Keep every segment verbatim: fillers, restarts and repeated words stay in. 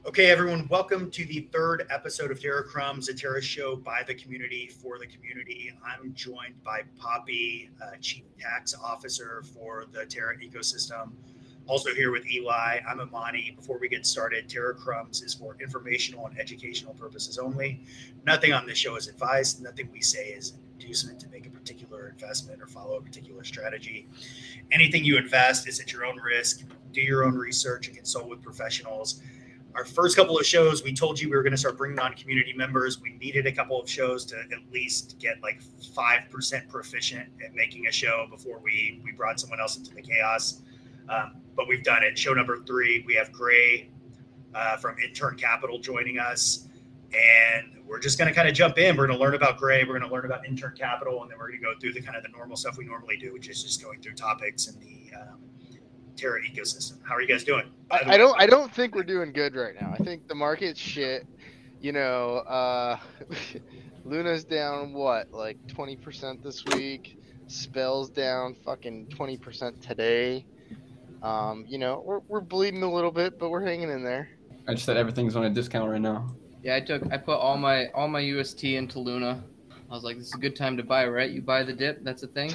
Okay, everyone, welcome to the third episode of Terra Crumbs, a Terra show by the community for the community. I'm joined by Poppy, uh, Chief Tax Officer for the Terra ecosystem. Also here with Eli, I'm Imani. Before we get started, Terra Crumbs is for informational and educational purposes only. Nothing on this show is advice. Nothing we say is an inducement to make a particular investment or follow a particular strategy. Anything you invest is at your own risk. Do your own research and consult with professionals. Our first couple of shows, we told you we were going to start bringing on community members. We needed a couple of shows to at least get like five percent proficient at making a show before we, we brought someone else into the chaos. Um, but we've done it. Show number three, we have Gray uh, from Intern Capital joining us. And we're just going to kind of jump in. We're going to learn about Gray. We're going to learn about Intern Capital. And then we're going to go through the kind of the normal stuff we normally do, which is just going through topics and the um, Terra ecosystem. How are you guys doing? I, I don't I don't think we're doing good right now. I think the market's shit. You know, uh, Luna's down what, like twenty percent this week. Spell's down fucking twenty percent today. Um, you know, we're we're bleeding a little bit, but we're hanging in there. I just said everything's on a discount right now. Yeah, I took I put all my all my U S T into Luna. I was like, this is a good time to buy, right? You buy the dip, that's a thing.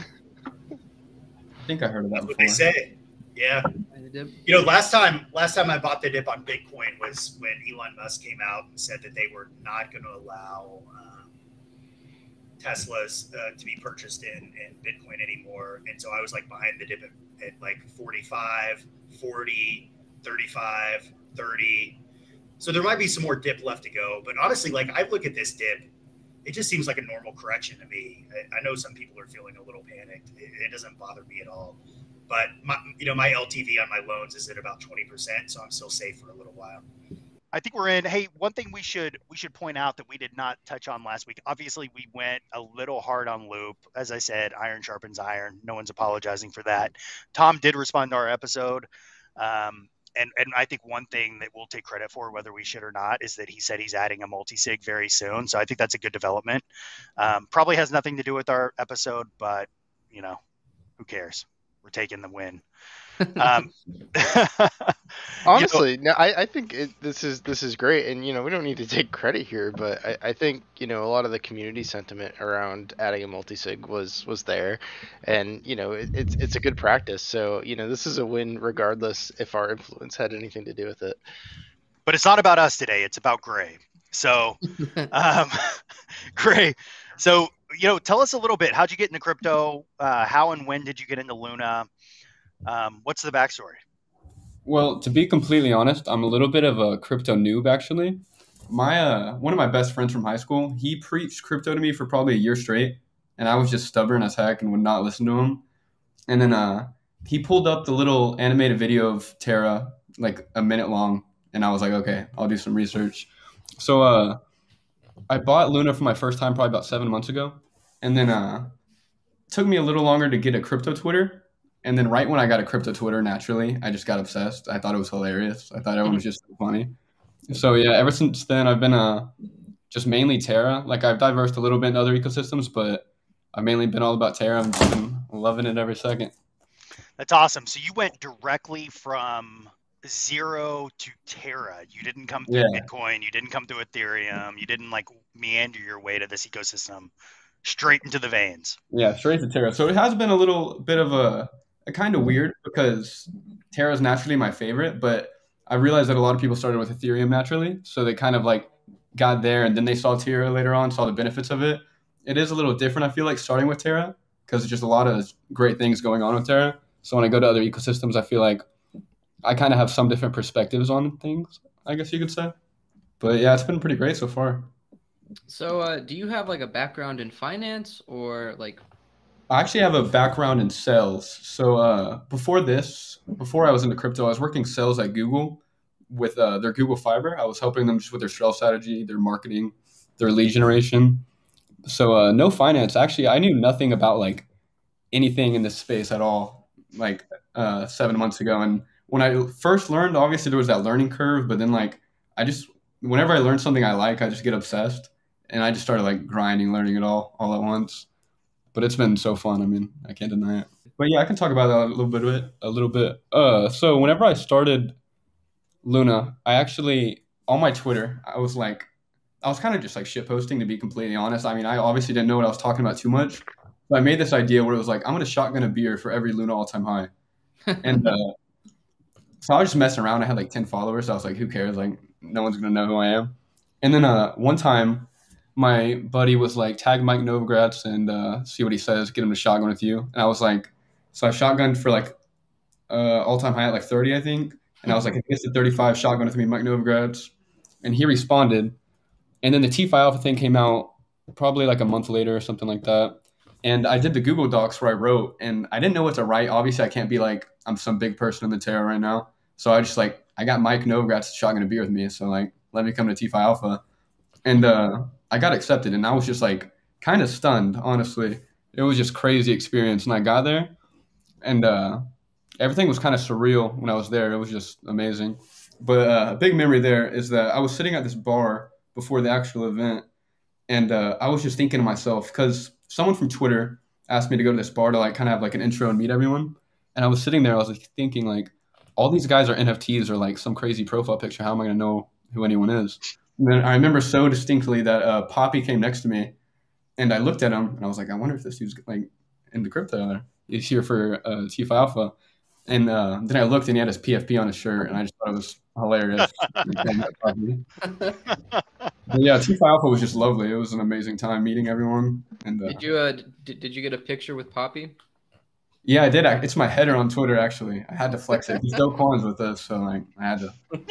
I think I heard of that That's before. what they say. Yeah. Buy the dip. You know, last time last time I bought the dip on Bitcoin was when Elon Musk came out and said that they were not going to allow um, Teslas uh, to be purchased in, in Bitcoin anymore. And so I was like behind the dip at, at like forty-five, forty, thirty-five, thirty. So there might be some more dip left to go. But honestly, like I look at this dip, it just seems like a normal correction to me. I, I know some people are feeling a little panicked. It, it doesn't bother me at all. But my, you know, my L T V on my loans is at about twenty percent, so I'm still safe for a little while. I think we're in. Hey, one thing we should we should point out that we did not touch on last week. Obviously, we went a little hard on Loop. As I said, iron sharpens iron. No one's apologizing for that. Tom did respond to our episode. Um, and, and I think one thing that we'll take credit for, whether we should or not, is that he said he's adding a multi-sig very soon. So I think that's a good development. Um, probably has nothing to do with our episode, but, you know, who cares? We're taking the win. Um, Honestly, you know, no, I, I think it, this is this is great, and you know we don't need to take credit here, but I, I think you know a lot of the community sentiment around adding a multi-sig was was there, and you know it, it's it's a good practice. So you know this is a win regardless if our influence had anything to do with it. But it's not about us today; it's about Gray. So, um, Gray. So you know, tell us a little bit. How'd you get into crypto? Uh, how and when did you get into Luna? Um, what's the backstory? Well, to be completely honest, I'm a little bit of a crypto noob, actually. My uh, one of my best friends from high school, he preached crypto to me for probably a year straight, and I was just stubborn as heck and would not listen to him. And then uh, he pulled up the little animated video of Terra, like a minute long, and I was like, okay, I'll do some research. So uh, I bought Luna for my first time probably about seven months ago, and then uh, it took me a little longer to get a crypto Twitter. And then right when I got a crypto Twitter, naturally, I just got obsessed. I thought it was hilarious. I thought everyone was just so funny. So yeah, ever since then, I've been uh, just mainly Terra. Like I've diversed a little bit in other ecosystems, but I've mainly been all about Terra. I've been loving it every second. That's awesome. So you went directly from zero to Terra. You didn't come through Yeah. Bitcoin. You didn't come through Ethereum. You didn't like meander your way to this ecosystem. Straight into the veins. Yeah, straight to Terra. So it has been a little bit of a, a kind of weird because Terra is naturally my favorite, but I realized that a lot of people started with Ethereum naturally. So they kind of like got there and then they saw Terra later on, saw the benefits of it. It is a little different, I feel like, starting with Terra because there's just a lot of great things going on with Terra. So when I go to other ecosystems, I feel like I kind of have some different perspectives on things, I guess you could say. But yeah, it's been pretty great so far. So, uh, do you have like a background in finance or like? I actually have a background in sales. So uh, before this, before I was into crypto, I was working sales at Google with uh, their Google Fiber. I was helping them just with their sales strategy, their marketing, their lead generation. So uh, no finance. Actually, I knew nothing about like anything in this space at all, like uh, seven months ago. And when I first learned, obviously there was that learning curve, but then like I just, whenever I learn something I like, I just get obsessed. And I just started like grinding, learning it all, all at once. But it's been so fun. I mean, I can't deny it. But yeah, I can talk about that a little bit. A little bit. Uh, so whenever I started Luna, I actually on my Twitter, I was like, I was kind of just like shit posting, to be completely honest. I mean, I obviously didn't know what I was talking about too much. So I made this idea where it was like, I'm going to shotgun a beer for every Luna all time high. And uh, so I was just messing around. I had like ten followers. So I was like, who cares? Like, no one's going to know who I am. And then uh, one time, my buddy was like, tag Mike Novogratz and uh, see what he says, get him to shotgun with you. And I was like, so I shotgunned for like uh, all time high at like thirty, I think. And I was like, if he gets to thirty-five, shotgun with me, Mike Novogratz. And he responded. And then the T Phi Alpha thing came out probably like a month later or something like that. And I did the Google Docs where I wrote, and I didn't know what to write. Obviously, I can't be like, I'm some big person in the Terra right now. So I just like, I got Mike Novogratz to shotgun a beer with me. So like, let me come to T Phi Alpha. And uh, I got accepted, and I was just like kind of stunned, honestly. It was just crazy experience. And I got there, and uh, everything was kind of surreal when I was there. It was just amazing. But uh, a big memory there is that I was sitting at this bar before the actual event, and uh, I was just thinking to myself, because someone from Twitter asked me to go to this bar to like kind of have like an intro and meet everyone. And I was sitting there, I was like thinking like, all these guys are N F Ts or like some crazy profile picture. How am I going to know who anyone is? And then I remember so distinctly that uh, Poppy came next to me, and I looked at him, and I was like, I wonder if this dude's like into crypto. He's here for uh, T Phi Alpha. And uh, then I looked, and he had his P F P on his shirt, and I just thought it was hilarious. But yeah, T Phi Alpha was just lovely. It was an amazing time meeting everyone. And uh, Did you uh did, did you get a picture with Poppy? yeah, I did. It's my header on Twitter, actually. I had to flex it. He's Doe Collins with us, so like I had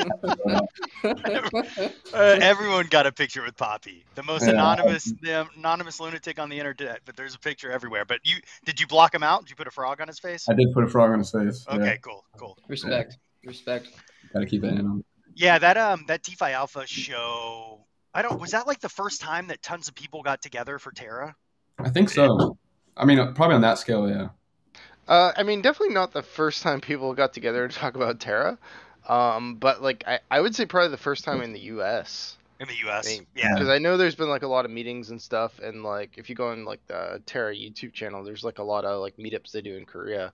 to. uh, everyone got a picture with Poppy, the most yeah. anonymous, the anonymous lunatic on the internet. But there's a picture everywhere. But you did you block him out? Did you put a frog on his face? I did put a frog on his face. Okay, yeah. cool, cool. Respect, yeah. respect. Gotta keep that in on. Yeah, that um that T Phi Alpha show. I don't. Was that like the first time that tons of people got together for Terra? I think so. I mean, probably on that scale, yeah. Uh, I mean, definitely not the first time people got together to talk about Terra, um, but like I, I would say probably the first time in the U S. In the U S, I mean, yeah. Because I know there's been like a lot of meetings and stuff, and like if you go on like the Terra YouTube channel, there's like a lot of like meetups they do in Korea,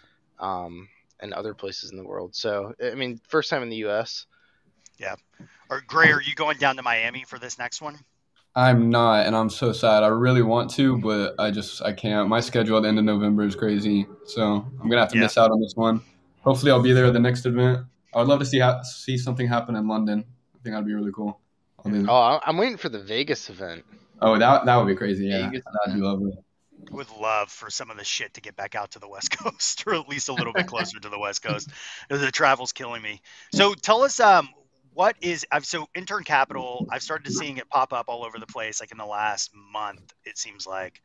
um, and other places in the world. So I mean, first time in the U S. Yeah. Or Gray, are you going down to Miami for this next one? I'm not, and I'm so sad. I really want to, but I just I can't. My schedule at the end of November is crazy, so I'm gonna have to yeah. miss out on this one. Hopefully, I'll be there at the next event. I would love to see ha- see something happen in London. I think that'd be really cool. Oh, I'm waiting for the Vegas event. Oh, that that would be crazy. Yeah, Vegas, that'd be lovely. Would love for some of this shit to get back out to the West Coast, or at least a little bit closer to the West Coast. The travel's killing me. So tell us, um. What is I've so Intern Capital? I've started seeing it pop up all over the place. Like in the last month, it seems like.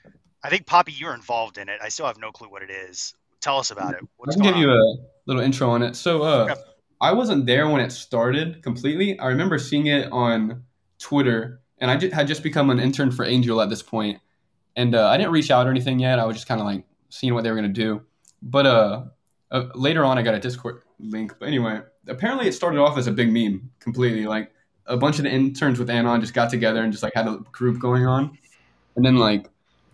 I think Poppy, you're involved in it. I still have no clue what it is. Tell us about it. What's I can give on? you a little intro on it. So, uh, okay. I wasn't there when it started completely. I remember seeing it on Twitter, and I had just become an intern for Angel at this point. And uh, I didn't reach out or anything yet. I was just kind of like seeing what they were gonna do. But uh, uh, later on, I got a Discord link. But anyway. Apparently it started off as a big meme completely. Like a bunch of the interns with Anon just got together and just like had a group going on. And then like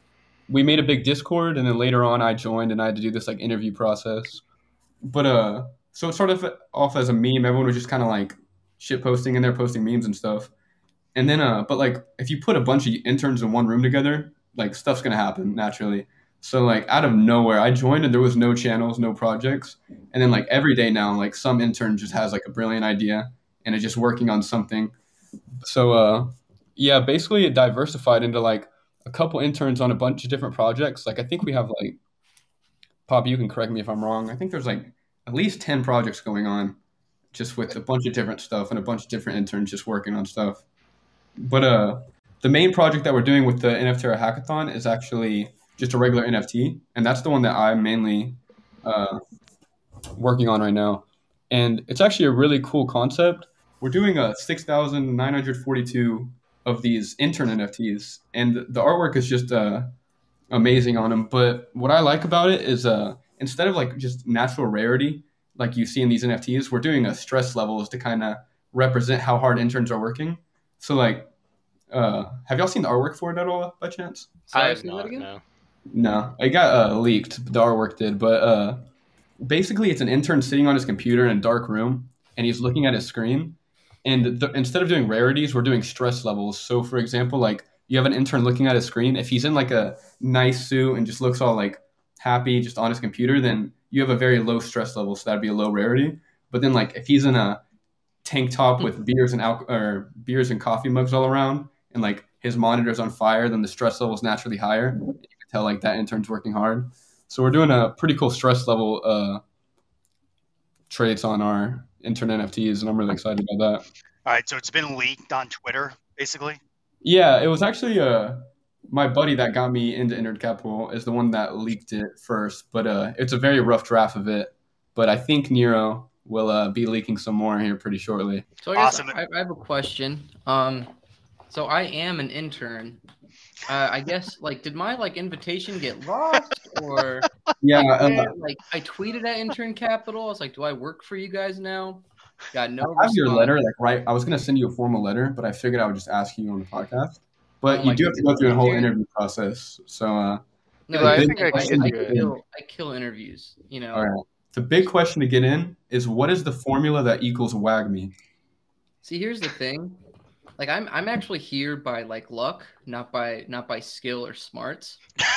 we made a big Discord, and then later on I joined and I had to do this like interview process. But uh so it started off as a meme. Everyone was just kind of like shit posting in there, posting memes and stuff. And then uh but like if you put a bunch of interns in one room together, like stuff's gonna happen naturally. So like out of nowhere, I joined and there was no channels, no projects. And then like every day now, like some intern just has like a brilliant idea and is just working on something. So uh, yeah, basically it diversified into like a couple interns on a bunch of different projects. Like I think we have like, Pop, you can correct me if I'm wrong. I think there's like at least ten projects going on just with a bunch of different stuff and a bunch of different interns just working on stuff. But uh, the main project that we're doing with the N F Terra Hackathon is actually just a regular N F T, and that's the one that I'm mainly uh, working on right now. And it's actually a really cool concept. We're doing a six thousand nine hundred forty-two of these intern N F Ts, and the artwork is just uh, amazing on them. But what I like about it is uh, instead of like just natural rarity like you see in these N F Ts, we're doing a stress levels to kind of represent how hard interns are working. So like, uh, have y'all seen the artwork for it at all by chance? I have not, no. No, it got uh, leaked. The artwork did, but uh, basically, it's an intern sitting on his computer in a dark room, and he's looking at his screen, And the, instead of doing rarities, we're doing stress levels. So, for example, like you have an intern looking at a screen. If he's in like a nice suit and just looks all like happy, just on his computer, then you have a very low stress level. So that'd be a low rarity. But then, like if he's in a tank top with beers and alcohol or beers and coffee mugs all around, and like his monitor's on fire, then the stress level is naturally higher. You can tell like that intern's working hard. So we're doing a pretty cool stress level uh, traits on our intern N F Ts, and I'm really excited about that. All right, so it's been leaked on Twitter, basically. Yeah, it was actually uh, my buddy that got me into Intern Capital is the one that leaked it first, but uh, it's a very rough draft of it. But I think Nero will uh, be leaking some more here pretty shortly. So I guess Awesome. I, I have a question. Um, so I am an intern. Uh, I guess like did my like invitation get lost or Yeah, like, uh, like I tweeted at Intern Capital. I was like, do I work for you guys now? Got no I have your response. letter, like right. I was gonna send you a formal letter, but I figured I would just ask you on the podcast. But Oh you my do have to go goodness. through a whole Dude. interview process. So, uh, No, Eli, I dude, think I like, can I, do it. kill, I kill interviews. You know. all right. The big question to get in is what is the formula that equals WAGMI? See, here's the thing. Like I'm I'm actually here by like luck, not by not by skill or smarts.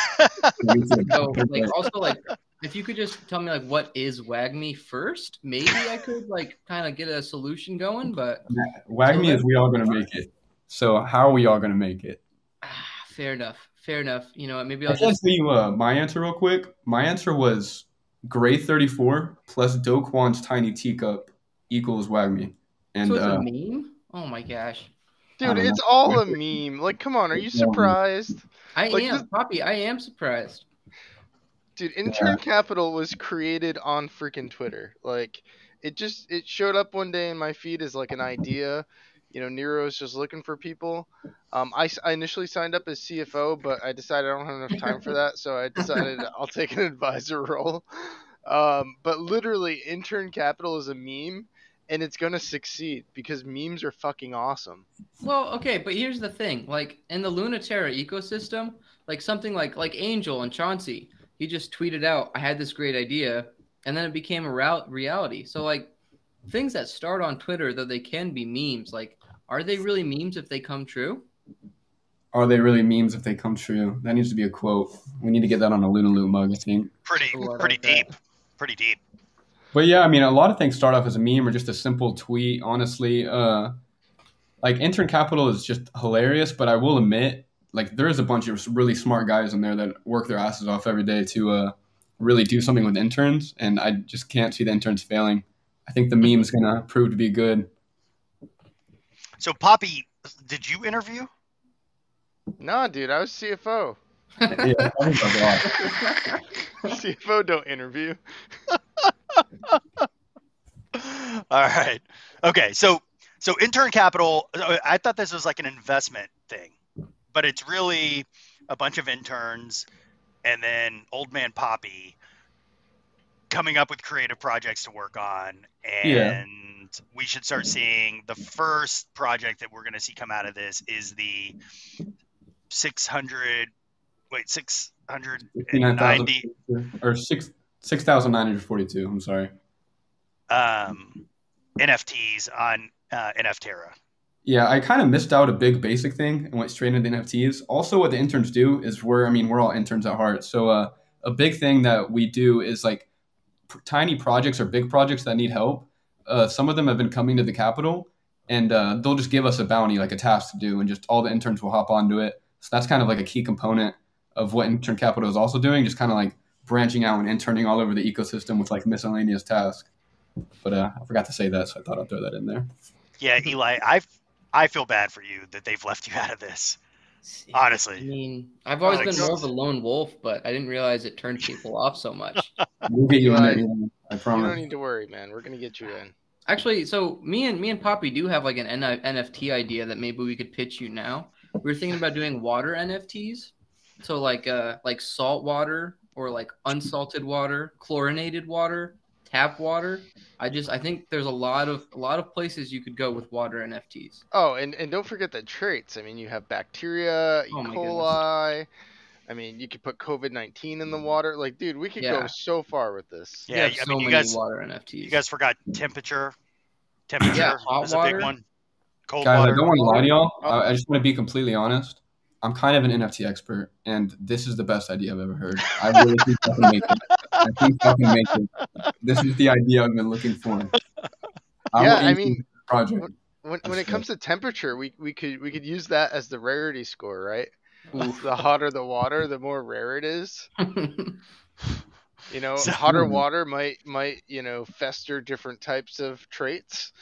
So like also like if you could just tell me like what is WAGMI first, maybe I could like kind of get a solution going. But WAGMI is we all gonna make it. So how are we all gonna make it? ah, fair enough, fair enough. You know what? Maybe I I'll can just tell you uh, my answer real quick. My answer was Gray thirty-four plus Do Kwon's tiny teacup equals WAGMI. And so it's uh, a meme. Oh my gosh, I Dude, don't it's know. all a meme. Like, come on, are you surprised? I Like am this- Poppy. I am surprised. Dude, Intern Capital was created on freaking Twitter. Like, it just it showed up one day in my feed as like an idea. You know, Nero's just looking for people. Um, I, s- I initially signed up as C F O, but I decided I don't have enough time for that, so I decided I'll take an advisor role. Um, but literally, Intern Capital is a meme, and it's gonna succeed because memes are fucking awesome. Well, okay, but here's the thing. Like in the Lunaterra ecosystem, like something like like Angel and Chauncey, he just tweeted out, "I had this great idea," and then it became a real- reality. So like things that start on Twitter, though they can be memes, like are they really memes if they come true? Are they really memes if they come true? That needs to be a quote. We need to get that on a Luna Loot mug, I think. Pretty, Ooh, I pretty like that. deep. Pretty deep. But yeah, I mean, a lot of things start off as a meme or just a simple tweet. Honestly, uh, like Intern Capital is just hilarious. But I will admit, like there is a bunch of really smart guys in there that work their asses off every day to uh, really do something with interns, and I just can't see the interns failing. I think the meme's gonna prove to be good. So, Poppy, did you interview? Nah, dude, I was C F O. Yeah, I think that's a lot. C F O don't interview. All right. Okay. So, so intern capital. I thought this was like an investment thing, but it's really a bunch of interns, and then old man Poppy coming up with creative projects to work on, and Yeah. we should start seeing the first project that we're going to see come out of this is the six hundred. Wait, six hundred ninety. or six six thousand nine hundred forty two. I'm sorry. Um, N F Ts on uh, NFTerra. Yeah, I kind of missed out a big basic thing and went straight into N F Ts. Also, what the interns do is we're, I mean, we're all interns at heart. So uh, a big thing that we do is like p- tiny projects or big projects that need help. Uh, some of them have been coming to the Capitol, and uh, they'll just give us a bounty, like a task to do, and just all the interns will hop onto it. So that's kind of like a key component of what Intern Capital is also doing, just kind of like branching out and interning all over the ecosystem with like miscellaneous tasks. But uh, I forgot to say that, so I thought I'd throw that in there. Yeah, Eli, I I feel bad for you that they've left you out of this. I Honestly, mean, I've always Like, been more of a lone wolf, but I didn't realize it turned people off so much. We'll get you in there. Eli, Ian, I You promise. don't need to worry, man. We're gonna get you in. Actually, so me and me and Poppy do have like an N F T idea that maybe we could pitch you now. We were thinking about doing water N F Ts, so like uh like salt water or like unsalted water, chlorinated water, tap water. I just I think there's a lot of a lot of places you could go with water N F Ts. Oh, and, and don't forget the traits. I mean, you have bacteria, E. Oh my coli. I mean, you could put COVID nineteen in the water. Like, dude, we could go Yeah. so far with this. yeah, we have I so mean, you many guys, water N F Ts. you guys forgot temperature. Temperature Yeah, hot is a water. big one. Cold Guys, I water. don't want to lie to y'all. Oh. I, I just want to be completely honest. I'm kind of an N F T expert, and this is the best idea I've ever heard. I really think I can make it. I think I can make it. This is the idea I've been looking for. I Yeah, will I ink mean, this project. When I when it swear. comes to temperature, we we could we could use that as the rarity score, right? Oof. The hotter the water, the more rare it is. You know, So- hotter water might might you know fester different types of traits.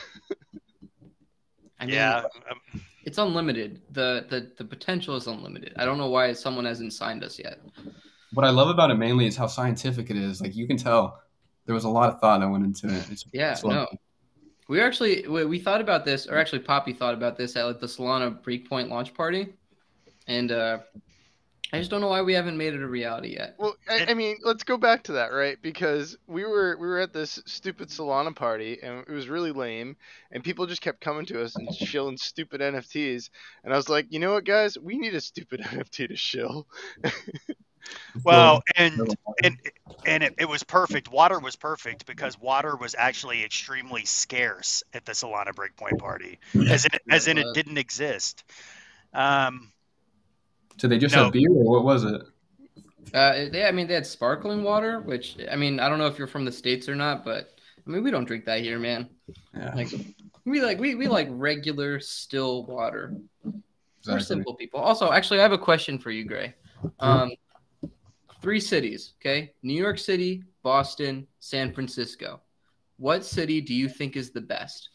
I mean, Yeah. um, it's unlimited. The, the the potential is unlimited. I don't know why someone hasn't signed us yet. What I love about it mainly is how scientific it is. Like you can tell, there was a lot of thought that went into it. It's, Yeah, it's no. lovely. We actually we, we thought about this, or actually Poppy thought about this at like the Solana Breakpoint launch party, and uh, I just don't know why we haven't made it a reality yet. Well, I, I mean, let's go back to that, right? Because we were we were at this stupid Solana party, and it was really lame, and people just kept coming to us and shilling stupid N F Ts, and I was like, you know what, guys, we need a stupid N F T to shill. Well, So- and and and it, it was perfect. Water was perfect because water was actually extremely scarce at the Solana Breakpoint party, as in, as in it was. didn't exist. Um, So they just No. had beer, or what was it? Uh, they, I mean, they had sparkling water, which I mean, I don't know if you're from the States or not, but I mean, we don't drink that here, man. Yeah, Like, we like we, we like regular still water. We're exactly. simple people. Also, actually, I have a question for you, Gray. Um, three cities, okay? New York City, Boston, San Francisco. What city do you think is the best?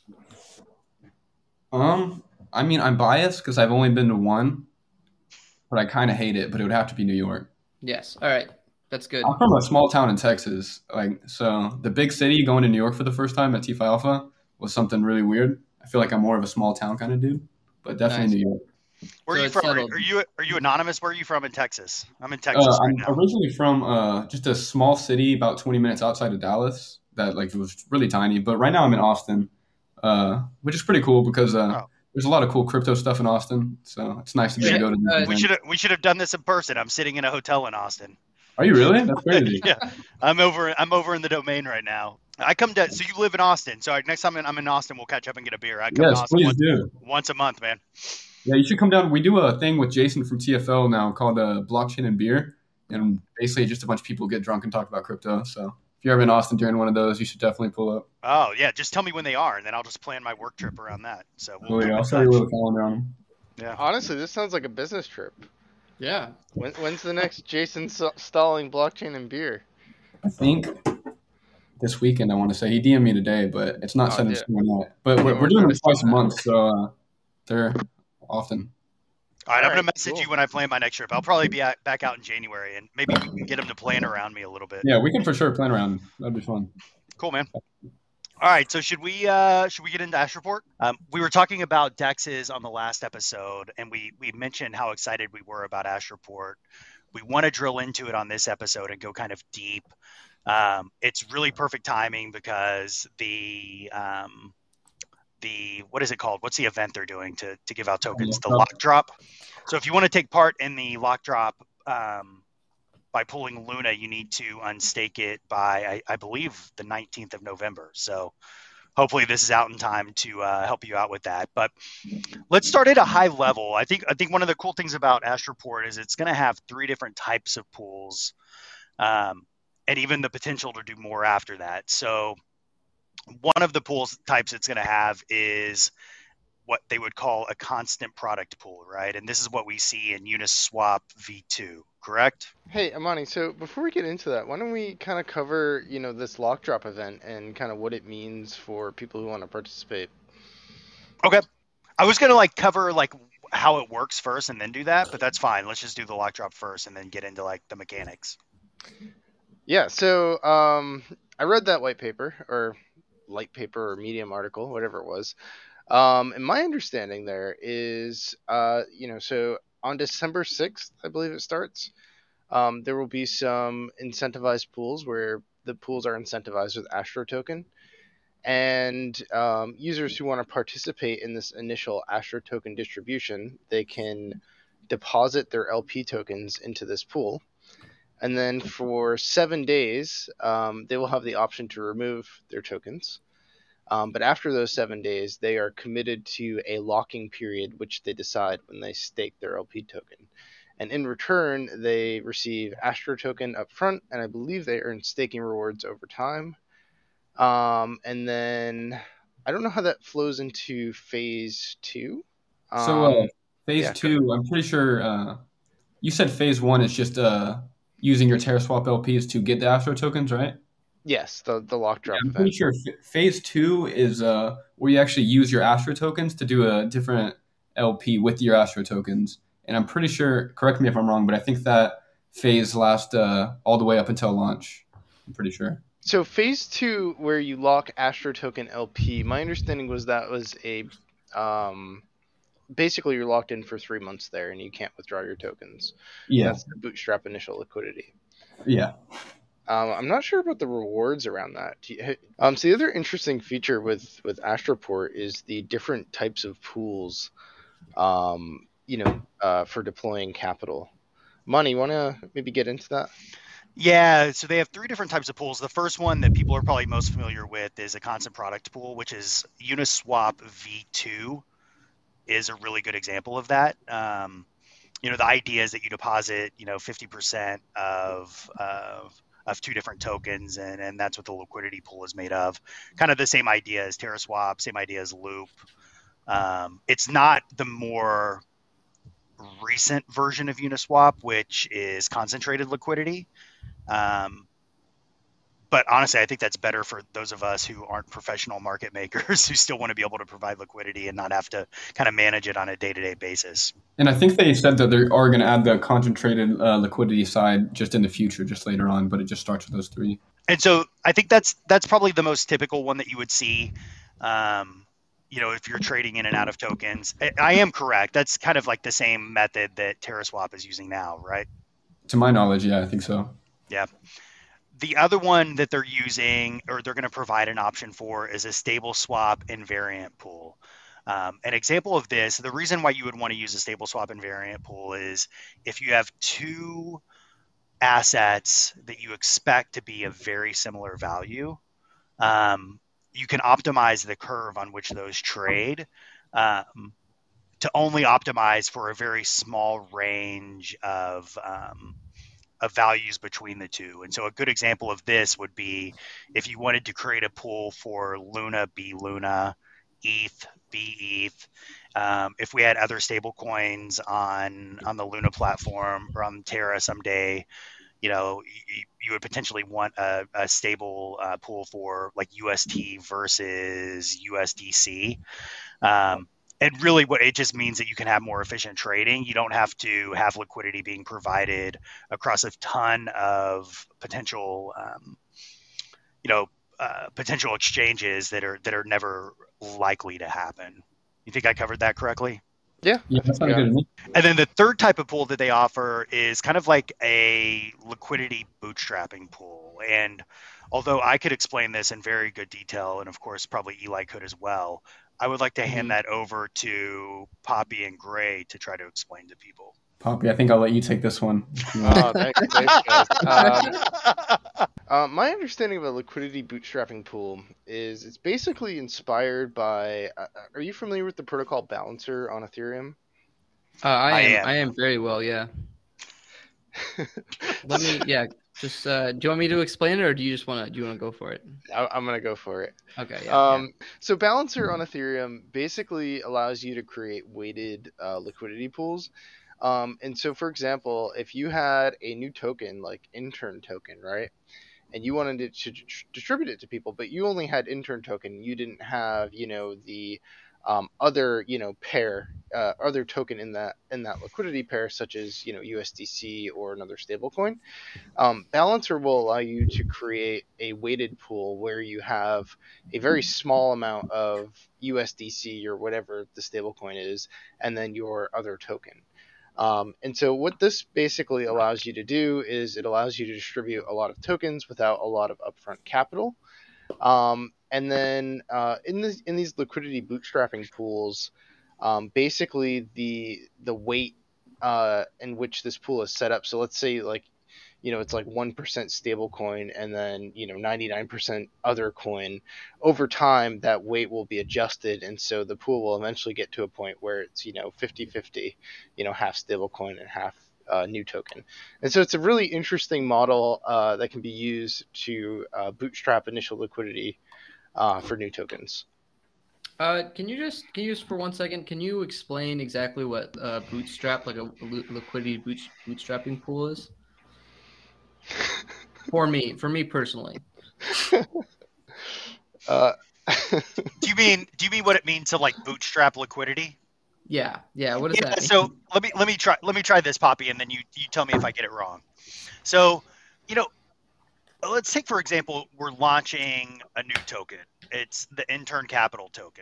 Um, I mean, I'm biased because I've only been to one, but I kind of hate it. But it would have to be New York. Yes. All right. That's good. I'm from a small town in Texas, like so. The big city going to New York for the first time at T Phi Alpha was something really weird. I feel like I'm more of a small town kind of dude, but definitely Nice. New York. where So are you it's from? Are, settled. are you are you anonymous? Where are you from in Texas? I'm in Texas Uh, right I'm now. originally from uh, just a small city about twenty minutes outside of Dallas. That like was really tiny, but right now I'm in Austin, uh, which is pretty cool because uh, Oh. there's a lot of cool crypto stuff in Austin. So it's nice to be able to go to. Uh, these We events. should have we should have done this in person. I'm sitting in a hotel in Austin. Are you really? That's crazy. Yeah, I'm over. I'm over in the domain right now. I come to. So you live in Austin. So next time I'm in Austin, we'll catch up and get a beer. I come to Yes, Austin please once, do. once a month, man. Yeah, you should come down. We do a thing with Jason from T F L now called uh, Blockchain and Beer, and basically just a bunch of people get drunk and talk about crypto. So if you're ever in Austin during one of those, you should definitely pull up. Oh yeah, just tell me when they are, and then I'll just plan my work trip around that. So we'll Oh keep yeah, in I'll show you a touch. little calendar on them. Yeah. Honestly, this sounds like a business trip. Yeah. When, when's the next Jason S- Stalling blockchain and beer? I think this weekend I want to say he D M'd me today, but it's not Oh, set in yeah. stone yet. But we're, Yeah, we're doing we're it twice a gonna- month, so uh, they're often. All right, I'm All gonna right, message cool. you when I plan my next trip. I'll probably be at, back out in January, and maybe we can get them to plan around me a little bit. Yeah, we can for sure plan around. That'd be fun. Cool, man. All right, so should we uh, should we get into Ash Report? Um, we were talking about Dexes on the last episode, and we we mentioned how excited we were about Ash Report. We want to drill into it on this episode and go kind of deep. Um, it's really perfect timing because the um, the what is it called? What's the event they're doing to to give out tokens? The Lock lock drop. So if you want to take part in the lock drop um, by pulling Luna, you need to unstake it by I, I believe the nineteenth of November. So hopefully this is out in time to uh, help you out with that. But let's start at a high level. I think I think one of the cool things about Ash Report is it's going to have three different types of pools, um, and even the potential to do more after that. So one of the pools types it's going to have is what they would call a constant product pool, right? And this is what we see in Uniswap V two, correct? Hey, Amani, so before we get into that, why don't we kind of cover, you know, this lock drop event and kind of what it means for people who want to participate? Okay. I was going to like cover like how it works first and then do that, but that's fine. Let's just do the lock drop first and then get into like the mechanics. Yeah, so um, I read that white paper or light paper or Medium article, whatever it was. Um, and my understanding there is, uh, you know, so on December sixth, I believe it starts, um, there will be some incentivized pools where the pools are incentivized with Astro token. And um, users who want to participate in this initial Astro token distribution, they can deposit their L P tokens into this pool. And then for seven days, um, they will have the option to remove their tokens. Um, but after those seven days, they are committed to a locking period, which they decide when they stake their L P token. And in return, they receive Astro token up front, and I believe they earn staking rewards over time. Um, and then I don't know how that flows into phase two. Um, So uh, phase yeah, two, I'm pretty sure uh, you said phase one is just uh, using your TerraSwap L Ps to get the Astro tokens, right? yes, the the lock drop I'm event. pretty sure f- phase two is uh, where you actually use your Astro tokens to do a different L P with your Astro tokens. And I'm pretty sure, correct me if I'm wrong, but I think that phase lasts uh, all the way up until launch. I'm pretty sure. So phase two, where you lock Astro token L P, my understanding was that was a um, basically you're locked in for three months there, and you can't withdraw your tokens. Yeah. That's the Bootstrap initial liquidity. Yeah. Um, I'm not sure about the rewards around that. You, um, so the other interesting feature with with Astroport is the different types of pools, um, you know, uh, for deploying capital. Money, want to maybe get into that? Yeah, so they have three different types of pools. The first one that people are probably most familiar with is a constant product pool, which is Uniswap V two is a really good example of that. Um, you know, the idea is that you deposit, you know, fifty percent of, of of two different tokens, and, and that's what the liquidity pool is made of. Kind of the same idea as TerraSwap, same idea as Loop. Um, it's not the more recent version of Uniswap, which is concentrated liquidity. Um, but honestly, I think that's better for those of us who aren't professional market makers who still want to be able to provide liquidity and not have to kind of manage it on a day-to-day basis. And I think they said that they are going to add the concentrated uh, liquidity side just in the future, just later on, but it just starts with those three. And so I think that's that's probably the most typical one that you would see. Um, you know, if you're trading in and out of tokens, I, I am correct. That's kind of like the same method that TerraSwap is using now, right? To my knowledge, yeah, I think so. Yeah. The other one that they're using, or they're going to provide an option for, is a stable swap invariant pool. Um, an example of this, the reason why you would want to use a stable swap invariant pool is if you have two assets that you expect to be of very similar value, um, you can optimize the curve on which those trade um, to only optimize for a very small range of um, of values between the two. And so a good example of this would be if you wanted to create a pool for Luna, B Luna, E T H, B E T H. Um, if we had other stable coins on on the Luna platform or on Terra someday, you know, you, you would potentially want a, a stable uh, pool for like U S T versus U S D C. Um, And really what it just means that you can have more efficient trading. You don't have to have liquidity being provided across a ton of potential, um, you know, uh, potential exchanges that are that are never likely to happen. You think I covered that correctly? Yeah, Yeah, that sounded yeah. good to me. And then the third type of pool that they offer is kind of like a liquidity bootstrapping pool. And although I could explain this in very good detail, and of course probably Eli could as well, I would like to hand Mhm. that over to Poppy and Gray to try to explain to people. Poppy, I think I'll let you take this one. Oh, thanks, thanks, guys. Um, uh, my understanding of a liquidity bootstrapping pool is it's basically inspired by. Uh, are you familiar with the protocol Balancer on Ethereum? Uh, I, I am, am. I am very well, yeah. Let me, yeah. Just, uh, do you want me to explain it, or do you just want to? Do you want to go for it? I, I'm gonna go for it. Okay. Yeah. Um, so Balancer on Ethereum basically allows you to create weighted uh, liquidity pools. Um, and so, for example, if you had a new token like Intern token, right, and you wanted it to tr- distribute it to people, but you only had Intern token, you didn't have, you know, the um, other, you know, pair, uh, other token in that in that liquidity pair, such as, you know, U S D C or another stablecoin. Um, Balancer will allow you to create a weighted pool where you have a very small amount of U S D C or whatever the stablecoin is, and then your other token. Um, and so what this basically allows you to do is it allows you to distribute a lot of tokens without a lot of upfront capital. Um, and then uh, in this in these liquidity bootstrapping pools, um, basically the the weight uh, in which this pool is set up. So let's say like you know, it's like one percent stable coin and then, you know, ninety-nine percent other coin. Over time, that weight will be adjusted. And so the pool will eventually get to a point where it's, you know, fifty-fifty, you know, half stable coin and half uh, new token. And so it's a really interesting model uh, that can be used to uh, bootstrap initial liquidity uh, for new tokens. Uh, can you just can you just for one second? Can you explain exactly what uh, bootstrap, like a liquidity boot, bootstrapping pool, is? For me, for me personally. uh, do you mean do you mean what it means to like bootstrap liquidity? Yeah, yeah. What does yeah, that mean? So let me let me try let me try this, Poppy, and then you you tell me if I get it wrong. So, you know, let's take for example, we're launching a new token. It's the Intern Capital token.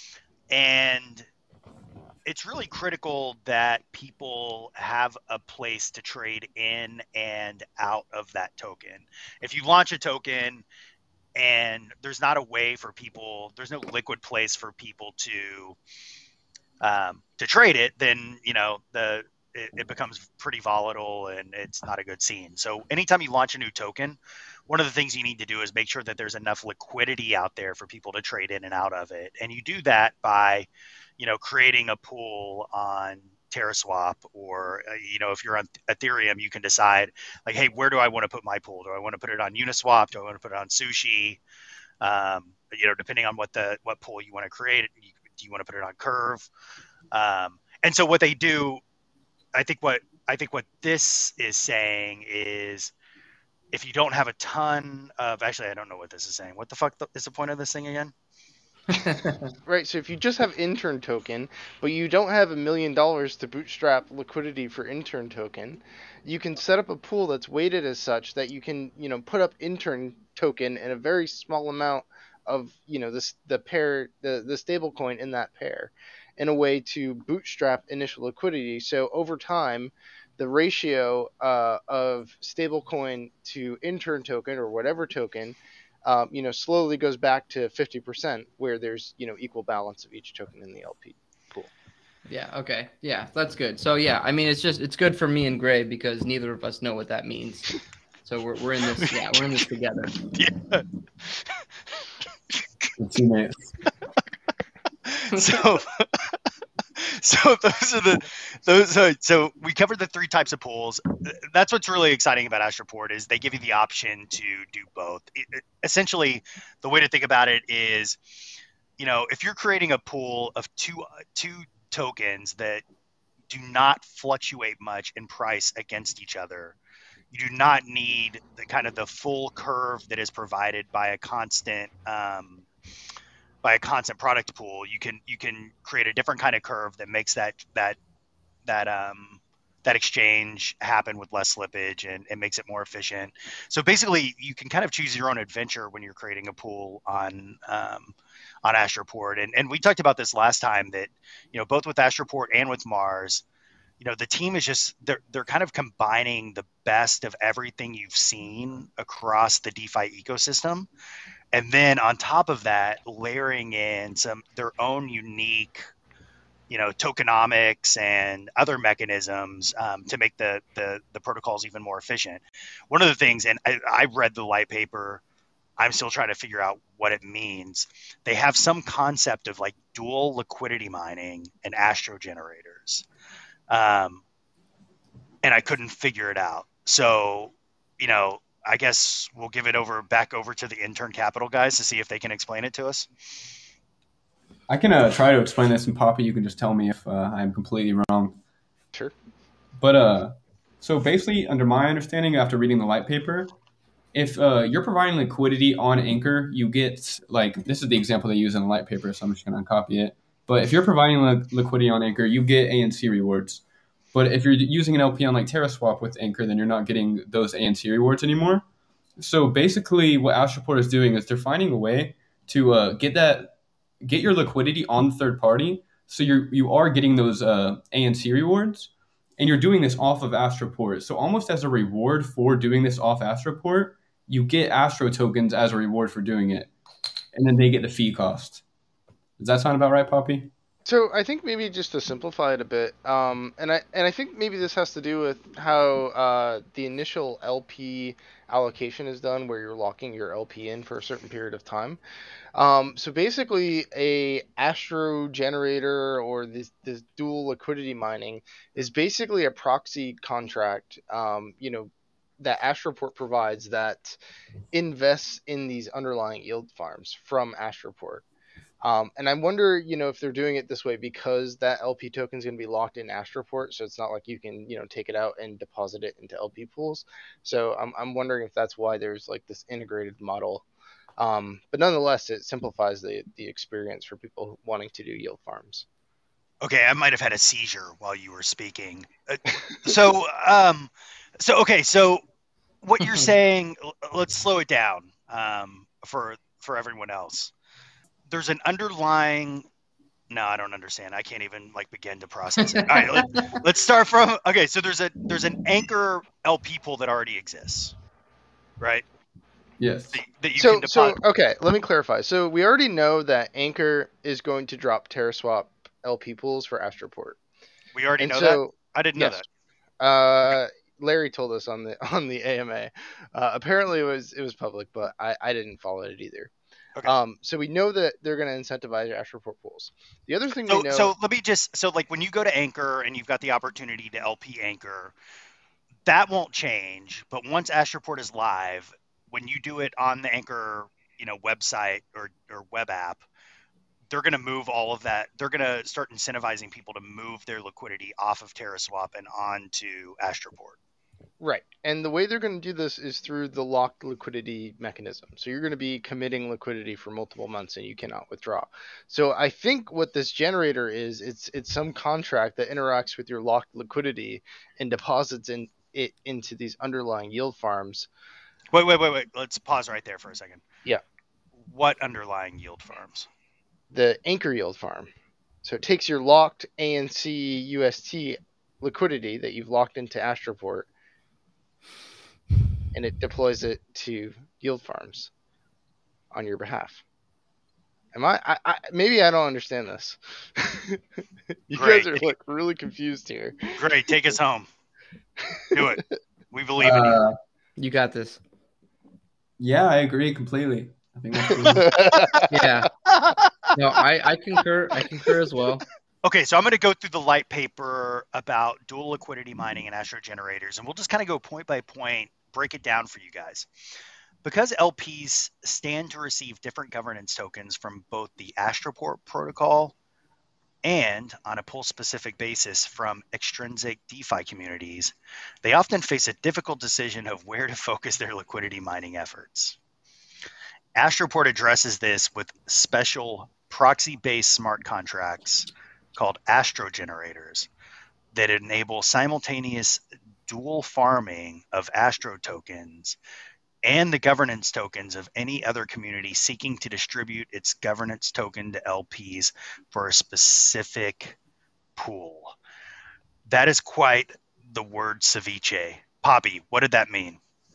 And it's really critical that people have a place to trade in and out of that token. If you launch a token and there's not a way for people, there's no liquid place for people to um, to trade it, then, you know, the it, it becomes pretty volatile and it's not a good scene. So anytime you launch a new token, one of the things you need to do is make sure that there's enough liquidity out there for people to trade in and out of it. And you do that by, you know, creating a pool on TerraSwap, or, uh, you know, if you're on Ethereum, you can decide like, hey, where do I want to put my pool? Do I want to put it on Uniswap? Do I want to put it on Sushi? Um, you know, depending on what the, what pool you want to create, you, do you want to put it on Curve? Um, and so what they do, I think what, I think what this is saying is, if you don't have a ton of, actually, I don't know what this is saying. What the fuck is the point of this thing again? Right. So if you just have intern token, but you don't have a million dollars to bootstrap liquidity for intern token, you can set up a pool that's weighted as such that you can, you know, put up intern token in a very small amount of, you know, this, the pair, the, the stable coin in that pair, in a way to bootstrap initial liquidity. So over time, the ratio uh, of stablecoin to intern token or whatever token, um, you know, slowly goes back to fifty percent, where there's, you know, equal balance of each token in the L P pool. Yeah. Okay. Yeah, that's good. So yeah, I mean, it's just it's good for me and Gray because neither of us know what that means. So we're we're in this. Yeah, we're in this together. Yeah. Teammates. So. So those are the those are, so we covered the three types of pools. That's what's really exciting about Astroport is they give you the option to do both. It, it, essentially, the way to think about it is, you know, if you're creating a pool of two two tokens that do not fluctuate much in price against each other, you do not need the kind of the full curve that is provided by a constant um, by a constant product pool. You can you can create a different kind of curve that makes that that that um that exchange happen with less slippage and, and makes it more efficient. So basically, you can kind of choose your own adventure when you're creating a pool on um, on Astroport. And and we talked about this last time that, you know, both with Astroport and with Mars, you know, the team is just they're they're kind of combining the best of everything you've seen across the DeFi ecosystem. And then on top of that, layering in some their own unique, you know, tokenomics and other mechanisms um, to make the, the the protocols even more efficient. One of the things, and I, I read the white paper, I'm still trying to figure out what it means. They have some concept of like dual liquidity mining and Astro generators, um, and I couldn't figure it out. So, you know, I guess we'll give it over back over to the Intern Capital guys to see if they can explain it to us. I can uh, try to explain this, and Poppy, you can just tell me if uh, I'm completely wrong. Sure. But uh, so basically, under my understanding, after reading the white paper, if uh, you're providing liquidity on Anchor, you get, like, this is the example they use in the white paper, so I'm just going to copy it. But if you're providing li- liquidity on Anchor, you get A N C rewards. But if you're using an L P on like TerraSwap with Anchor, then you're not getting those A N C rewards anymore. So basically, what Astroport is doing is they're finding a way to uh, get that, get your liquidity on the third party, so you you are getting those uh, A N C rewards, and you're doing this off of Astroport. So almost as a reward for doing this off Astroport, you get Astro tokens as a reward for doing it, and then they get the fee cost. Does that sound about right, Poppy? So I think maybe just to simplify it a bit, um, and I and I think maybe this has to do with how uh, the initial L P allocation is done, where you're locking your L P in for a certain period of time. Um, so basically, a Astro generator or this this dual liquidity mining is basically a proxy contract. Um, you know, that Astroport provides that invests in these underlying yield farms from Astroport. Um, and I wonder, you know, if they're doing it this way because that L P token is going to be locked in Astroport, so it's not like you can, you know, take it out and deposit it into L P pools. So I'm I'm wondering if that's why there's like this integrated model. Um, but nonetheless, it simplifies the the experience for people wanting to do yield farms. Okay, I might have had a seizure while you were speaking. Uh, so, um, so okay, so what you're saying, l- let's slow it down um, for for everyone else. There's an underlying. No, I don't understand. I can't even like begin to process it. All right, let, let's start from. Okay, so there's a there's an anchor L P pool that already exists, right? Yes. That, that you So can so deposit. okay, let me clarify. So we already know that Anchor is going to drop TerraSwap L P pools for Astroport, We already and know that. so I didn't know yes, that. Uh, Larry told us on the on the A M A. Uh, apparently, it was it was public, but I, I didn't follow it either. Okay. Um, so we know that they're going to incentivize Astroport pools. The other thing we So know, so let me just so like when you go to Anchor and you've got the opportunity to L P Anchor, that won't change. But once Astroport is live, when you do it on the Anchor, you know, website or or web app, they're going to move all of that. They're going to start incentivizing people to move their liquidity off of TerraSwap and onto Astroport. right? And the way they're going to do this is through the locked liquidity mechanism. So you're going to be committing liquidity for multiple months, and you cannot withdraw. So I think what this generator is, it's it's some contract that interacts with your locked liquidity and deposits in it into these underlying yield farms. Wait, wait, wait, wait. Let's pause right there for a second. Yeah. What underlying yield farms? The Anchor yield farm. So it takes your locked A N C U S T liquidity that you've locked into Astroport, and it deploys it to yield farms on your behalf. Am I? I, I maybe I don't understand this. You Great. guys are like really confused here. Great. Take us home. Do it. We believe in you. Uh, You got this. yeah, I agree completely. I think that's really Yeah. No, I, I concur. I concur as well. Okay, so I'm going to go through the light paper about dual liquidity mining and Astro generators, and we'll just kind of go point by point, break it down for you guys. Because L Ps stand to receive different governance tokens from both the Astroport protocol and on a pool-specific basis from extrinsic DeFi communities, they often face a difficult decision of where to focus their liquidity mining efforts. Astroport addresses this with special proxy-based smart contracts called Astro generators that enable simultaneous dual farming of Astro tokens and the governance tokens of any other community seeking to distribute its governance token to L Ps for a specific pool. That is quite the word ceviche. Poppy, what did that mean?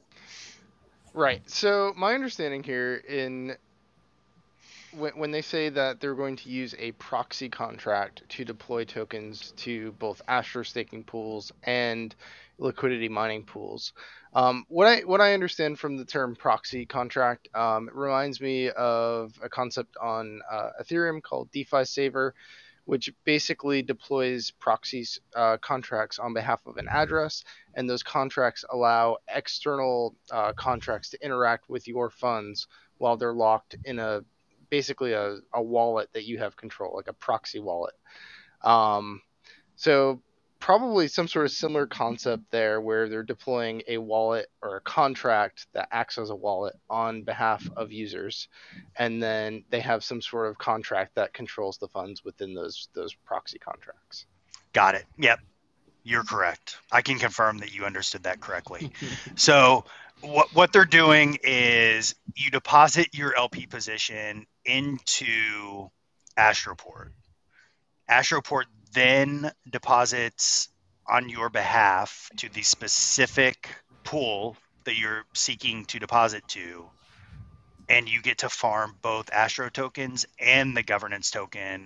Right. So my understanding here in when, when they say that they're going to use a proxy contract to deploy tokens to both Astro staking pools and liquidity mining pools, um, what I what I understand from the term proxy contract, um, it reminds me of a concept on uh, Ethereum called DeFi Saver, which basically deploys proxies uh, contracts on behalf of an address, and those contracts allow external uh, contracts to interact with your funds while they're locked in a basically a, a wallet that you have control, like a proxy wallet. Um, so probably some sort of similar concept there where they're deploying a wallet or a contract that acts as a wallet on behalf of users, and then they have some sort of contract that controls the funds within those those proxy contracts. Got it. Yep. You're correct. I can confirm that you understood that correctly. So what what they're doing is you deposit your L P position into Astroport. Astroport then deposits on your behalf to the specific pool that you're seeking to deposit to, and you get to farm both Astro tokens and the governance token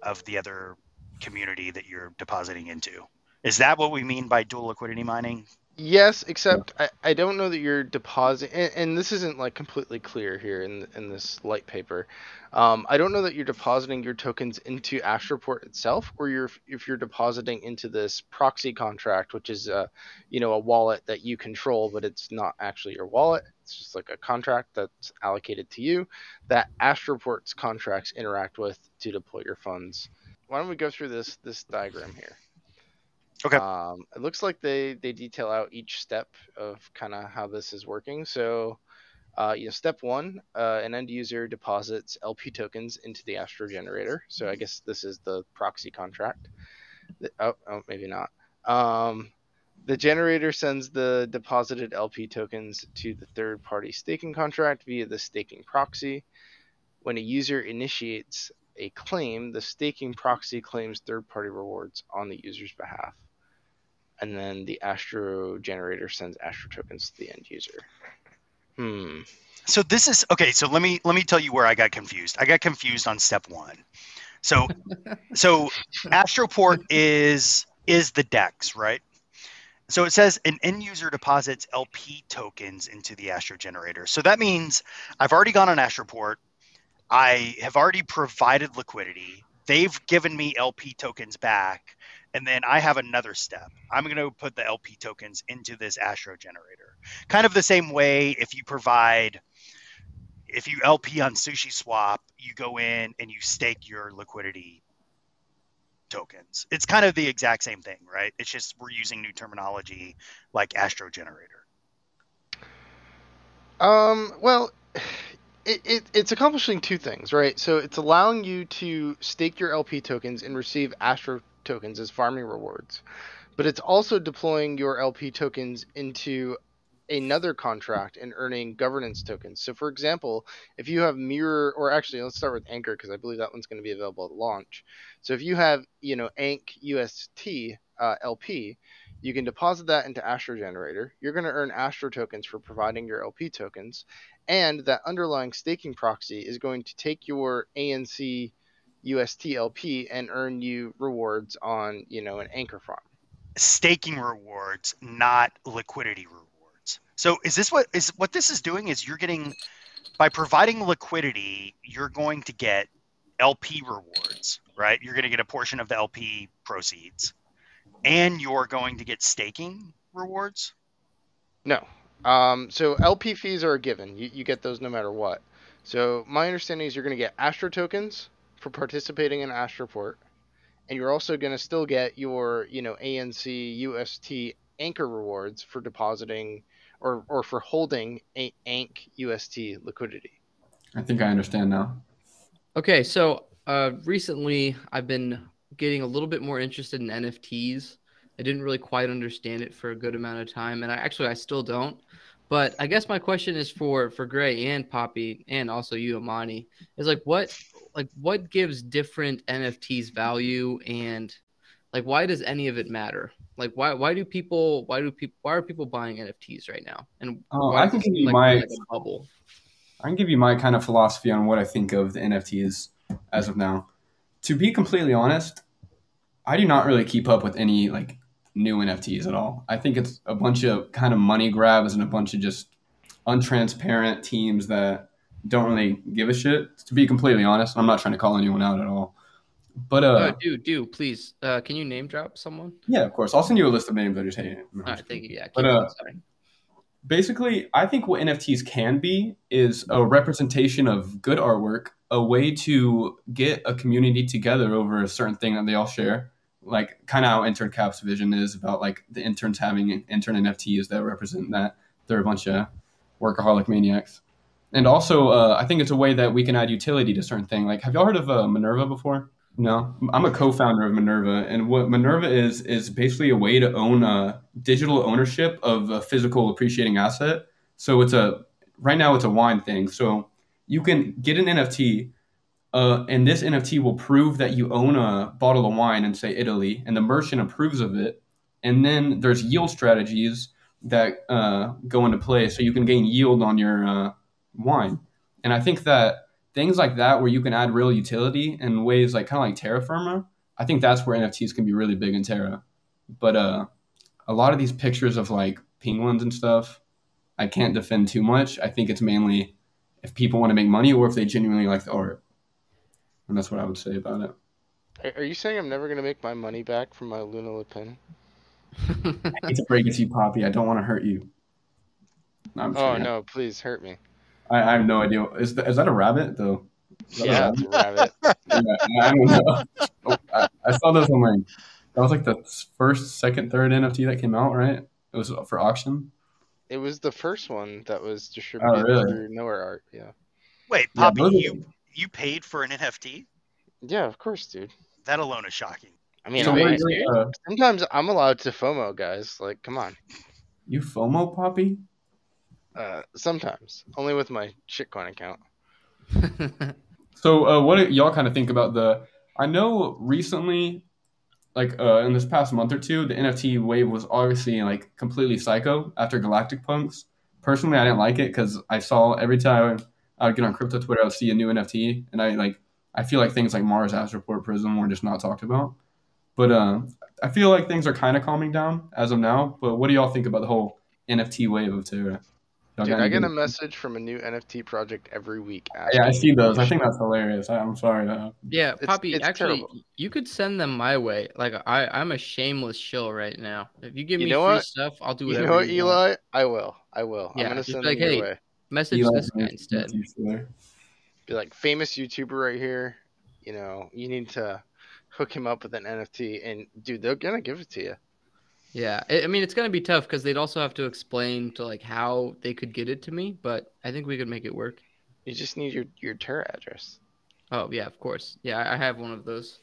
of the other community that you're depositing into. Is that what we mean by dual liquidity mining? Yes, except I, I don't know that you're depositing, and, and this isn't like completely clear here in in this light paper. Um, I don't know that you're depositing your tokens into Astroport itself, or you're if you're depositing into this proxy contract, which is a you know a wallet that you control, but it's not actually your wallet. It's just like a contract that's allocated to you that Astroport's contracts interact with to deploy your funds. Why don't we go through this this diagram here? Okay. Um, it looks like they, they detail out each step of kind of how this is working. So, uh, you know, step one, uh, an end user deposits L P tokens into the Astro generator. So I guess this is the proxy contract. The, oh, oh, maybe not. Um, the generator sends the deposited L P tokens to the third party staking contract via the staking proxy. When a user initiates a claim, the staking proxy claims third party rewards on the user's behalf. And then the Astro generator sends Astro tokens to the end user. Hmm. So this is okay. So let me let me tell you where I got confused. I got confused on step one. So so Astroport is is the DEX, right? So it says an end user deposits L P tokens into the Astro generator. So that means I've already gone on Astroport. I have already provided liquidity. They've given me L P tokens back. And then I have another step. I'm going to put the L P tokens into this Astro generator. Kind of the same way if you provide, if you L P on SushiSwap, you go in and you stake your liquidity tokens. It's kind of the exact same thing, right? It's just we're using new terminology like Astro generator. Um, well, it, it, it's accomplishing two things, right? So it's allowing you to stake your L P tokens and receive Astro tokens as farming rewards, but it's also deploying your L P tokens into another contract and earning governance tokens. So for example, if you have Mirror, or actually let's start with Anchor because I believe that one's going to be available at launch. So if you have, you know, A N C U S T uh, L P, you can deposit that into Astro generator. You're going to earn Astro tokens for providing your L P tokens, and that underlying staking proxy is going to take your A N C U S T L P and earn you rewards on, you know, an Anchor farm. Staking rewards, not liquidity rewards. So is this what is what this is doing is you're getting, by providing liquidity, you're going to get L P rewards, right? You're going to get a portion of the L P proceeds, and you're going to get staking rewards? No. Um, so L P fees are a given. You, you get those no matter what. So my understanding is you're going to get Astro tokens for participating in Astroport, and you're also going to still get your, you know, A N C U S T Anchor rewards for depositing or, or for holding a A N C U S T liquidity. I think I understand now. Okay, so uh, recently I've been getting a little bit more interested in N F Ts. I didn't really quite understand it for a good amount of time, and I actually I still don't. But I guess my question is for for Gray and Poppy and also you, Amani, is like what like what gives different N F Ts value, and like why does any of it matter? Like why why do people why do people why are people buying N F Ts right now? And Oh, why I does can it give seem you like my we're like a bubble? I can give you my kind of philosophy on what I think of the N F Ts as of now. To be completely honest, I do not really keep up with any like new N F Ts at all. I think it's a bunch of kind of money grabs and a bunch of just untransparent teams that don't really give a shit. To be completely honest, I'm not trying to call anyone out at all. But uh, Uh, do do please uh, can you name drop someone? yeah, of course, I'll send you a list of names. I just hate it. All right, thank you. Yeah, keep But, going, uh, sorry. Basically, I think what N F Ts can be is a representation of good artwork, a way to get a community together over a certain thing that they all share. Like kind of how Intern Cap's vision is about like the interns having intern N F Ts that represent that. They're a bunch of workaholic maniacs. And also, uh, I think it's a way that we can add utility to certain things. Like, have y'all heard of uh, Minerva before? No, I'm a co-founder of Minerva, and what Minerva is is basically a way to own a digital ownership of a physical appreciating asset. So it's a right now it's a wine thing. So you can get an N F T, uh, and this N F T will prove that you own a bottle of wine in say Italy, and the merchant approves of it. And then there's yield strategies that uh, go into play, so you can gain yield on your uh, wine. And I think that things like that where you can add real utility in ways like kind of like Terra Firma. I think that's where N F Ts can be really big in Terra. But uh, a lot of these pictures of like penguins and stuff, I can't defend too much. I think it's mainly if people want to make money or if they genuinely like the art. And that's what I would say about it. Are- Are you saying I'm never gonna make my money back from my Luna Le Pen? I hate to break it to you, Poppy. I don't want to hurt you. No, I'm just Oh kidding. no, please hurt me. I, I have no idea. Is, that is that a rabbit, though? Is that a Yeah, rabbit? it's a rabbit. Yeah, I don't know. Oh, I, I saw this on like, that was like the first, second, third N F T that came out, right? It was for auction. It was the first one that was distributed Oh, really? through Nowhere Art. Yeah. Wait, Yeah, Poppy, those are- you you paid for an N F T? Yeah, of course, dude. That alone is shocking. I mean, So I, what is your, uh, sometimes I'm allowed to FOMO, guys. Like, come on. you FOMO, Poppy? Uh, sometimes, only with my shitcoin account. So, uh, what do y'all kind of think about the? I know recently, like uh, in this past month or two, the N F T wave was obviously like completely psycho after Galactic Punks. Personally, I didn't like it because I saw every time I would get on crypto Twitter, I would see a new N F T, and I like I feel like things like Mars, Astroport, Prism were just not talked about. But uh, I feel like things are kind of calming down as of now. But what do y'all think about the whole N F T wave of Terra? Y'all Dude, got I get a anything? message from a new N F T project every week. Yeah, I asking see me those. to I think that's hilarious. I, I'm sorry. Uh, Yeah, It's- Poppy, it's actually, terrible. you could send them my way. Like, I, I'm a shameless shill right now. If you give You me know free what? stuff, I'll do You whatever know what, you want. Eli? I will. I will. Yeah, I'm gonna just send be like, them your hey, way. message Eli this guy Smith, instead. N F T seller. Be like, famous YouTuber right here. You know, you need to hook him up with an N F T, and dude, they're gonna give it to you. Yeah, I I mean, it's gonna be tough because they'd also have to explain to like how they could get it to me, but I think we could make it work. You just need your your Terra address. Oh yeah, of course. Yeah, I I have one of those.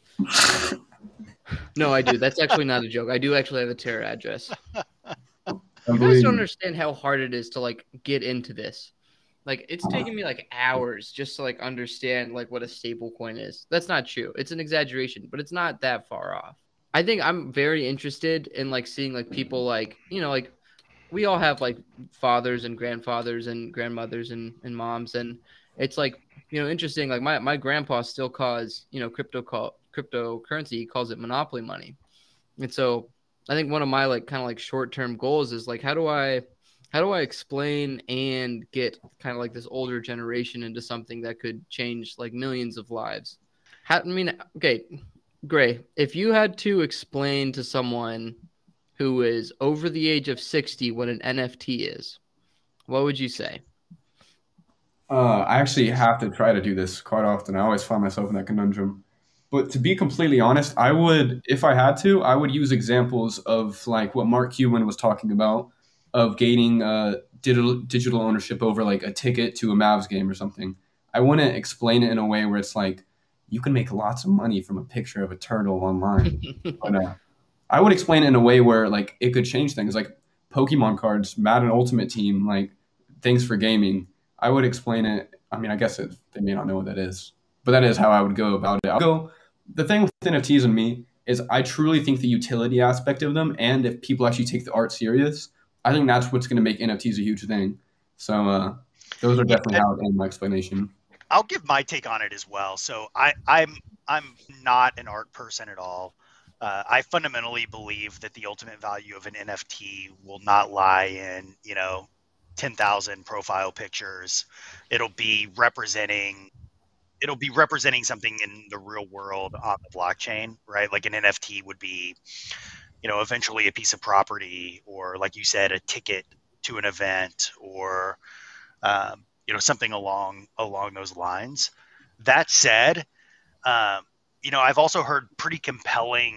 No, I do. That's actually not a joke. I do actually have a Terra address. I You believe guys you. don't understand how hard it is to like get into this. Like it's taking me like hours just to like understand like what a stable coin is. That's not true. It's an exaggeration, but it's not that far off. I think I'm very interested in like seeing like people like, you know, like we all have like fathers and grandfathers and grandmothers and, and moms, and it's like, you know, interesting. Like my, my grandpa still calls, you know, crypto call cryptocurrency, he calls it monopoly money. And so I think one of my like kind of like short term goals is like how do I how do I explain and get kind of like this older generation into something that could change like millions of lives? How, I mean, okay, Gray, if you had to explain to someone who is over the age of sixty what an N F T is, what would you say? Uh, I actually have to try to do this quite often. I always find myself in that conundrum. But to be completely honest, I would, if I had to, I would use examples of like what Mark Cuban was talking about, of gaining uh, digital digital ownership over like a ticket to a Mavs game or something. I wouldn't explain it in a way where it's like you can make lots of money from a picture of a turtle online. But uh, I would explain it in a way where like it could change things, like Pokemon cards, Madden Ultimate Team, like things for gaming. I would explain it. I mean, I guess it, they may not know what that is, but that is how I would go about it. I would go. The thing with N F Ts and me is I truly think the utility aspect of them, and if people actually take the art serious, I think that's what's going to make N F Ts a huge thing. So uh, those are definitely how I would end my explanation. I'll give my take on it as well. So I, I'm I'm not an art person at all. Uh, I fundamentally believe that the ultimate value of an N F T will not lie in, you know, ten thousand profile pictures. It'll be representing it'll be representing something in the real world on the blockchain, right? Like an N F T would be, you know, eventually a piece of property, or like you said, a ticket to an event, or um, you know, something along along those lines. That said, um, you know, I've also heard pretty compelling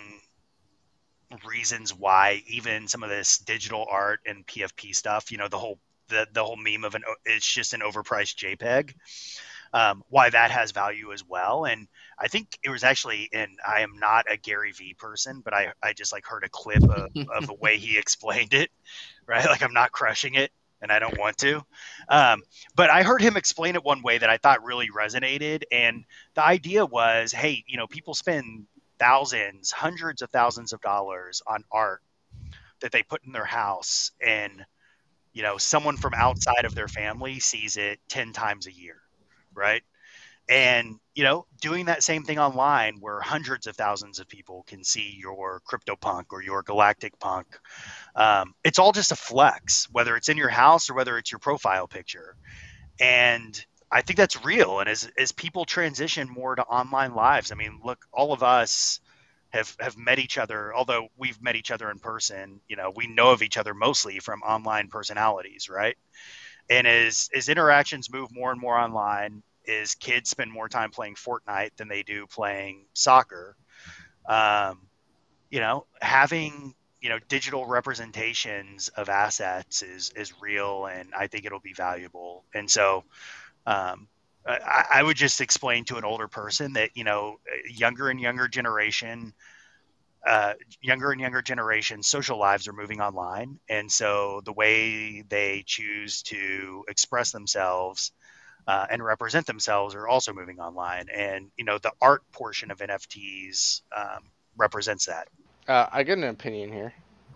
reasons why even some of this digital art and P F P stuff, you know, the whole the the whole meme of an it's just an overpriced JPEG, um, why that has value as well. And I think it was actually, and I am not a Gary Vee person, but I I just like heard a clip of, of the way he explained it, right? Like I'm not crushing it, and I don't want to. Um, but I heard him explain it one way that I thought really resonated. And the idea was, hey, you know, people spend thousands, hundreds of thousands of dollars on art that they put in their house. And, you know, someone from outside of their family sees it ten times a year, right? And, you know, doing that same thing online where hundreds of thousands of people can see your CryptoPunk or your Galactic Punk, um, it's all just a flex, whether it's in your house or whether it's your profile picture. And I think that's real. And as, as people transition more to online lives, I mean, look, all of us have, have met each other, although we've met each other in person, you know, we know of each other mostly from online personalities, right? And as, as interactions move more and more online, is kids spend more time playing Fortnite than they do playing soccer. Um, you know, having, you know, digital representations of assets is, is real, and I think it'll be valuable. And so, um, I, I would just explain to an older person that, you know, younger and younger generation, uh, younger and younger generation social lives are moving online. And so the way they choose to express themselves uh, and represent themselves are also moving online. And, you know, the art portion of N F Ts um, represents that. Uh, I get an opinion here.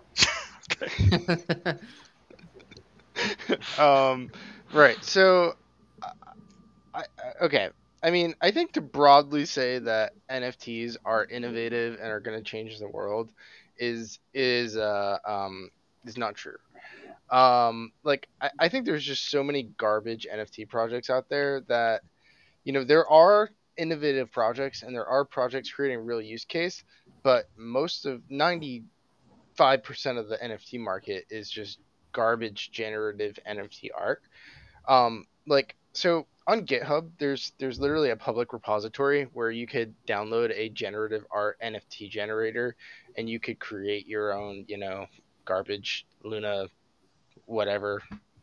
um, right. So, I, I, okay. I mean, I think to broadly say that N F Ts are innovative and are going to change the world is is uh um is not true. Um, like I, I think there's just so many garbage N F T projects out there that, you know, there are innovative projects and there are projects creating real use case, but most of ninety-five percent of the N F T market is just garbage generative N F T art. Um, like so on GitHub, there's there's literally a public repository where you could download a generative art N F T generator, and you could create your own, you know, garbage Luna, whatever,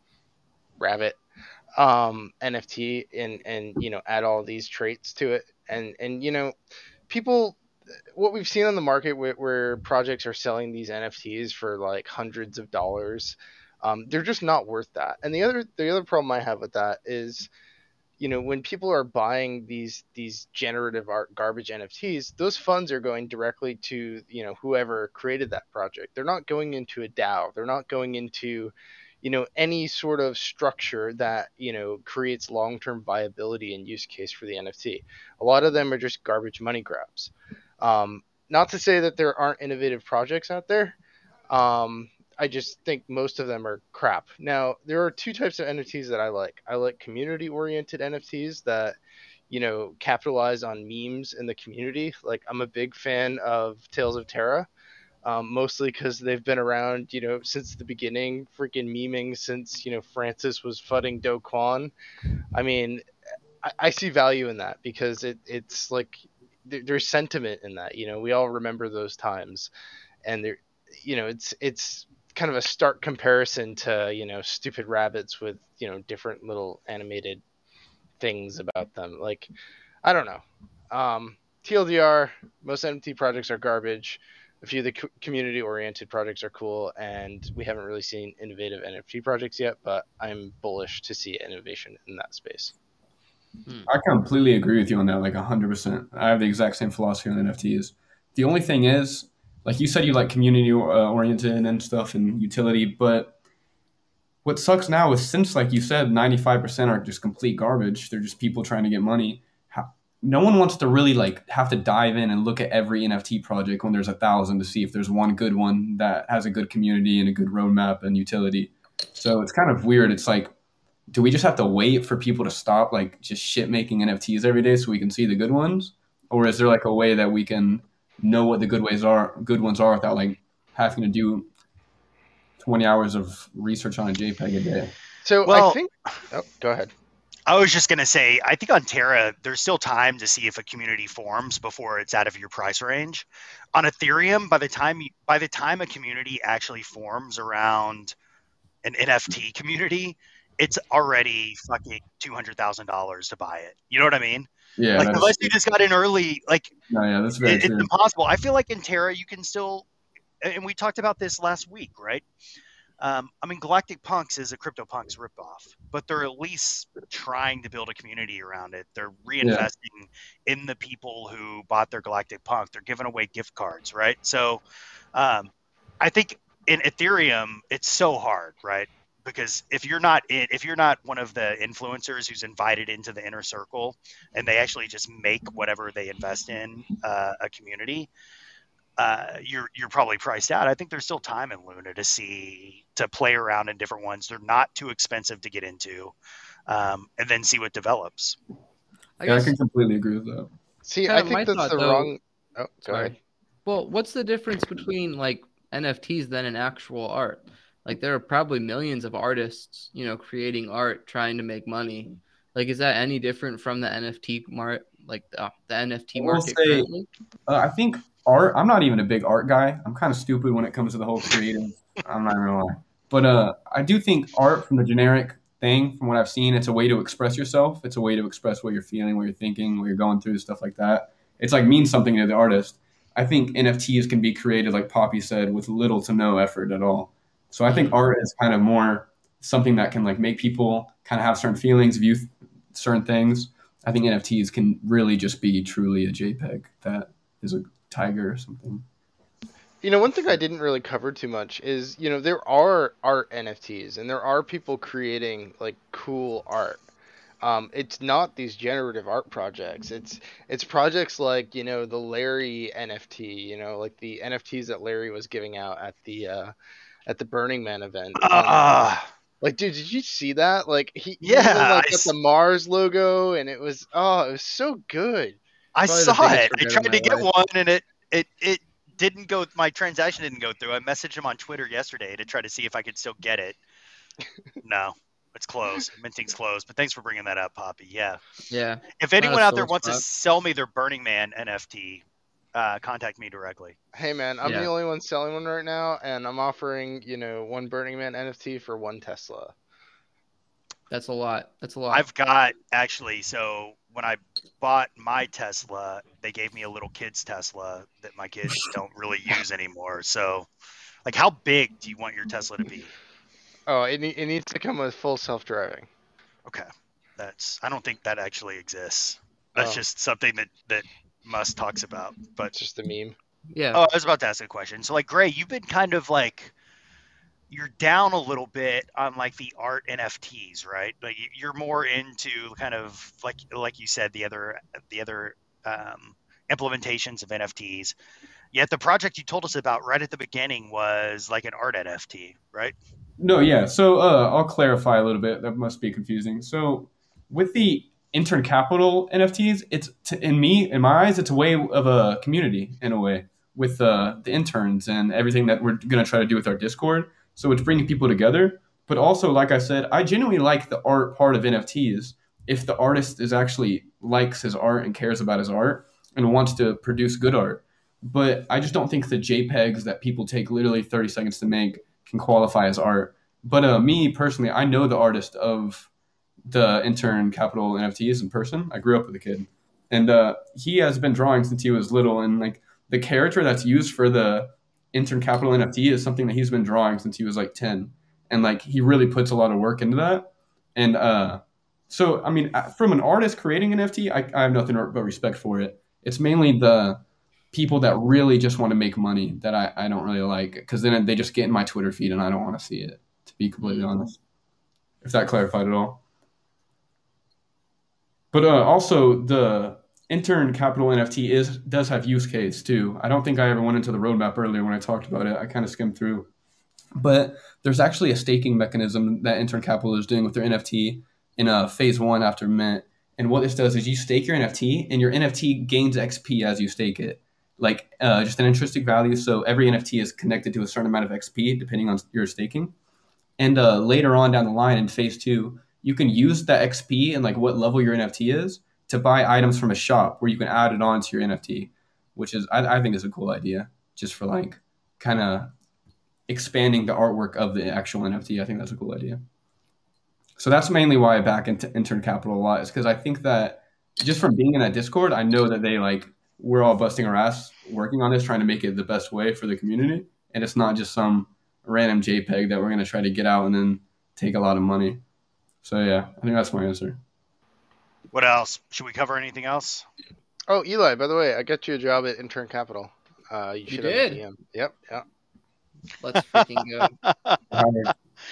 rabbit, um, N F T, and and you know, add all these traits to it, and and you know, people. What we've seen on the market where, where projects are selling these N F Ts for like hundreds of dollars, um, they're just not worth that. And the other the other problem I have with that is, you know, when people are buying these these generative art garbage N F Ts, those funds are going directly to, you know, whoever created that project. They're not going into a DAO. They're not going into, you know, any sort of structure that, you know, creates long-term viability and use case for the N F T. A lot of them are just garbage money grabs. Um, not to say that there aren't innovative projects out there. Um, I just think most of them are crap. Now, there are two types of N F Ts that I like. I like community-oriented N F Ts that, you know, capitalize on memes in the community. Like, I'm a big fan of Tales of Terra, um, mostly because they've been around, you know, since the beginning, freaking memeing since, you know, Francis was fudding Do Kwon. I mean, I, I see value in that because it, it's like, there's sentiment in that, you know, we all remember those times, and there, you know, it's it's kind of a stark comparison to, you know, stupid rabbits with, you know, different little animated things about them. Like, I don't know. Um, T L D R, most N F T projects are garbage. A few of the co- community oriented projects are cool, and we haven't really seen innovative N F T projects yet, but I'm bullish to see innovation in that space. I completely agree with you on that, like one hundred percent. I have the exact same philosophy on N F Ts. The only thing is, like you said, you like community-oriented and stuff and utility, but what sucks now is since, like you said, ninety-five percent are just complete garbage, they're just people trying to get money, how, no one wants to really like have to dive in and look at every N F T project when there's a thousand to see if there's one good one that has a good community and a good roadmap and utility. So it's kind of weird. It's like, do we just have to wait for people to stop like just shit making N F Ts every day so we can see the good ones? Or is there like a way that we can know what the good ways are, good ones are without like having to do twenty hours of research on a JPEG a day? So Well, I think, oh, go ahead. I was just going to say, I think on Terra, there's still time to see if a community forms before it's out of your price range. On Ethereum, by the time you, by the time a community actually forms around an N F T community, it's already fucking two hundred thousand dollars to buy it. You know what I mean? Yeah, Like, that's, unless you just got in early, like, no, yeah, that's very it, it's true. impossible. I feel like in Terra, you can still, and we talked about this last week, right? Um, I mean, Galactic Punks is a CryptoPunks ripoff, but they're at least trying to build a community around it. They're reinvesting in the people who bought their Galactic Punk. They're giving away gift cards, right? So um, I think in Ethereum, it's so hard, right? because if you're not in, if you're not one of the influencers who's invited into the inner circle, and they actually just make whatever they invest in uh, a community, uh, you're you're probably priced out. I think there's still time in Luna to see to play around in different ones. They're not too expensive to get into, um, and then see what develops. I Yeah, I guess. can completely agree with that. See, Kind I of my think that's thought, the though- wrong. Oh, go Sorry. ahead. Well, what's the difference between like N F Ts then and actual art? Like there are probably millions of artists, you know, creating art trying to make money. Like, is that any different from the N F T market, like the, the N F T I will market say- currently? Uh, I think art. I'm not even a big art guy. I'm kind of stupid when it comes to the whole creative. I'm not gonna lie, but uh, I do think art, from the generic thing, from what I've seen, it's a way to express yourself. It's a way to express what you're feeling, what you're thinking, what you're going through, stuff like that. It's like means something to the artist. I think N F Ts can be created, like Poppy said, with little to no effort at all. So I think art is kind of more something that can like make people kind of have certain feelings, view th- certain things. I think N F Ts can really just be truly a JPEG that is a tiger or something. You know, one thing I didn't really cover too much is, you know, there are art N F Ts and there are people creating like cool art. Um, it's not these generative art projects. It's it's projects like, you know, the Larry N F T, you know, like the N F Ts that Larry was giving out at the uh, at the Burning Man event. Um, Uh, like, dude, did you see that? Like, he, he Yeah, even, like, I got s- the Mars logo, and it was oh, it was so good. I Probably the saw biggest it. I regret of tried my to get life. one, and it it it didn't go. My transaction didn't go through. I messaged him on Twitter yesterday to try to see if I could still get it. No, it's closed. Minting's closed. But thanks for bringing that up, Poppy. Yeah. Yeah. If anyone a out there sore wants to spot. sell me their Burning Man N F T, uh, contact me directly. Hey, man, I'm Yeah. the only one selling one right now, and I'm offering, you know, one Burning Man N F T for one Tesla. That's a lot. That's a lot. I've got actually. So when I bought my Tesla, they gave me a little kid's Tesla that my kids don't really use anymore. So, like, how big do you want your Tesla to be? Oh, it, ne- it needs to come with full self-driving. Okay, that's. I don't think that actually exists. That's Oh. just something that that Musk talks about. But It's just a meme. yeah. oh, I was about to ask a question. So, like, Gray, you've been kind of like you're down a little bit on like the art N F Ts, right? Like you- you're more into kind of like like you said the other the other um, implementations of N F Ts. Yet the project you told us about right at the beginning was like an art N F T, right? No, yeah. So uh, I'll clarify a little bit. That must be confusing. So with the intern capital N F Ts, it's to, in me, in my eyes, it's a way of a community in a way with uh, the interns and everything that we're going to try to do with our Discord. So it's bringing people together. But also, like I said, I genuinely like the art part of N F Ts. If the artist is actually likes his art and cares about his art and wants to produce good art. But I just don't think the JPEGs that people take literally thirty seconds to make can qualify as art. But uh, me personally, I know the artist of the intern capital N F Ts in person. I grew up with the kid, and uh, he has been drawing since he was little. And like the character that's used for the intern capital N F T is something that he's been drawing since he was like ten, and like he really puts a lot of work into that. And uh, so, I mean, from an artist creating an N F T, I, I have nothing but respect for it. It's mainly the people that really just want to make money that I, I don't really like, because then they just get in my Twitter feed and I don't want to see it, to be completely honest. If that clarified at all. But uh, also the intern capital N F T is does have use case too. I don't think I ever went into the roadmap earlier when I talked about it. I kind of skimmed through. But there's actually a staking mechanism that intern capital is doing with their N F T in a phase one after mint. And what this does is you stake your N F T and your N F T gains X P as you stake it. Like uh, just an intrinsic value. So every N F T is connected to a certain amount of X P depending on your staking. And uh, later on down the line in phase two, you can use that X P and like what level your N F T is to buy items from a shop where you can add it on to your N F T, which is I, I think is a cool idea just for like kind of expanding the artwork of the actual N F T. I think that's a cool idea. So that's mainly why I back into intern capital a lot, is because I think that just from being in that Discord, I know that they like we're all busting our ass working on this, trying to make it the best way for the community, and it's not just some random JPEG that we're going to try to get out and then take a lot of money. So yeah, I think that's my answer. What else? Should we cover anything else? Oh, Eli, by the way, I got you a job at Intern Capital. Uh, you, You should have did? a D M. Yep, yeah. Let's freaking go.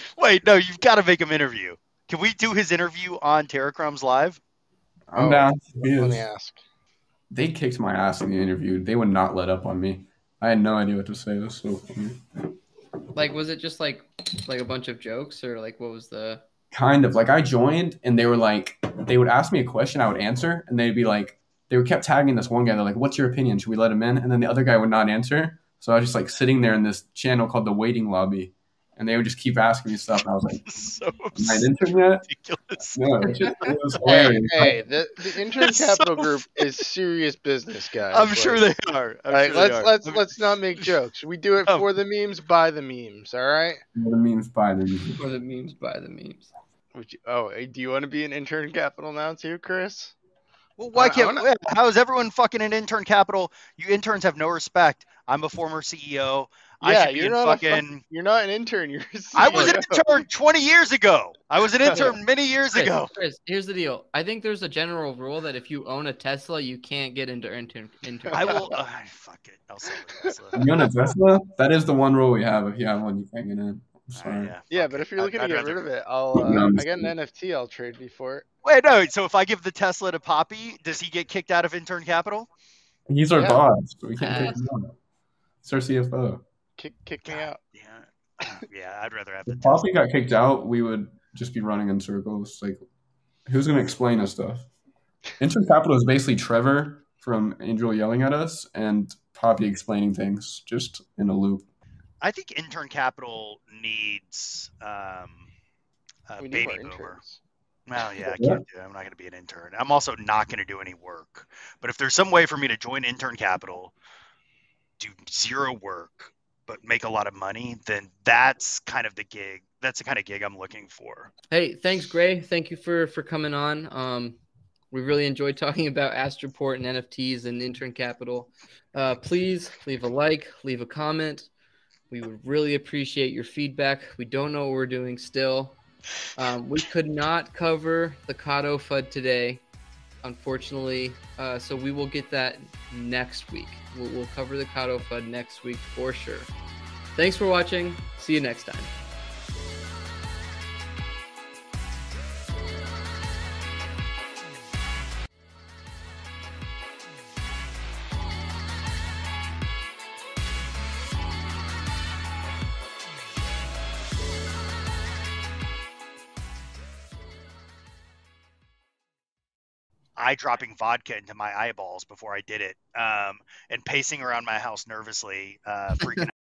Wait, no, you've got to make him interview. Can we do his interview on Terra Crumbs Live? I'm Oh, down. Let me Yes. ask. They kicked my ass in the interview. They would not let up on me. I had no idea what to say. It was so funny. Like, was it just like like a bunch of jokes, or like what was the? Kind of like I joined and they were like, they would ask me a question, I would answer, and they'd be like, they were kept tagging this one guy. They're like, "What's your opinion? Should we let him in?" And then the other guy would not answer. So I was just like sitting there in this channel called the waiting lobby, and they would just keep asking me stuff. And I was like, So "Am I an intern yet?" ridiculous. No, it, just, it was Hey, hilarious. hey, the, the intern It's so capital group is serious business, guys. I'm Like- sure they are. I'm Like, sure let's they are. let's I mean, let's not make jokes. We do it Oh. for the memes, by the memes. All right. What it means by the Or the memes by the memes. Would you, oh, hey, do you want to be an intern capital now too, Chris? Well, why wanna- I can't? wanna- How is everyone fucking an intern capital? You interns have no respect. I'm a former C E O. I Yeah, should be you're in not a fuck- fucking. You're not an intern. You're. A I was an C E O. intern twenty years ago. I was an intern many years Chris, ago. Chris, here's the deal. I think there's a general rule that if you own a Tesla, you can't get into intern. intern. I will. Uh, fuck it. I'll sell the Tesla. You own a Tesla? That is the one rule we have. If you have one, you can't get in. I'm Uh, sorry. yeah, Yeah, fuck but it. if you're looking I'd- to I'd get rid rather- of it, I'll. Uh, No, I'm I got an just N F T. I'll trade me for it. Wait, no. So if I give the Tesla to Poppy, does he get kicked out of intern capital? He's our Yeah. boss. So we can't Uh, kick him out. He's our C F O. Kick, kick me out. Yeah. Yeah, I'd rather have the If Tesla. Poppy got kicked out, we would just be running in circles. Like, who's going to explain us stuff? Intern Capital is basically Trevor from Angel yelling at us and Poppy explaining things just in a loop. I think intern capital needs um, a We need baby more boomer. interns. Well, yeah, I Yeah. can't do it. I'm not going to be an intern. I'm also not going to do any work. But if there's some way for me to join intern capital, do zero work, but make a lot of money, then that's kind of the gig. That's the kind of gig I'm looking for. Hey, thanks, Gray. Thank you for for coming on. Um, we really enjoyed talking about Astroport and N F Ts and intern capital. Uh, please leave a like, leave a comment. We would really appreciate your feedback. We don't know what we're doing still. Um, we could not cover the Kato F U D today, unfortunately. Uh, so we will get that next week. We'll, we'll cover the Kato F U D next week for sure. Thanks for watching. See you next time. Eye dropping vodka into my eyeballs before I did it, um, and pacing around my house nervously, uh, freaking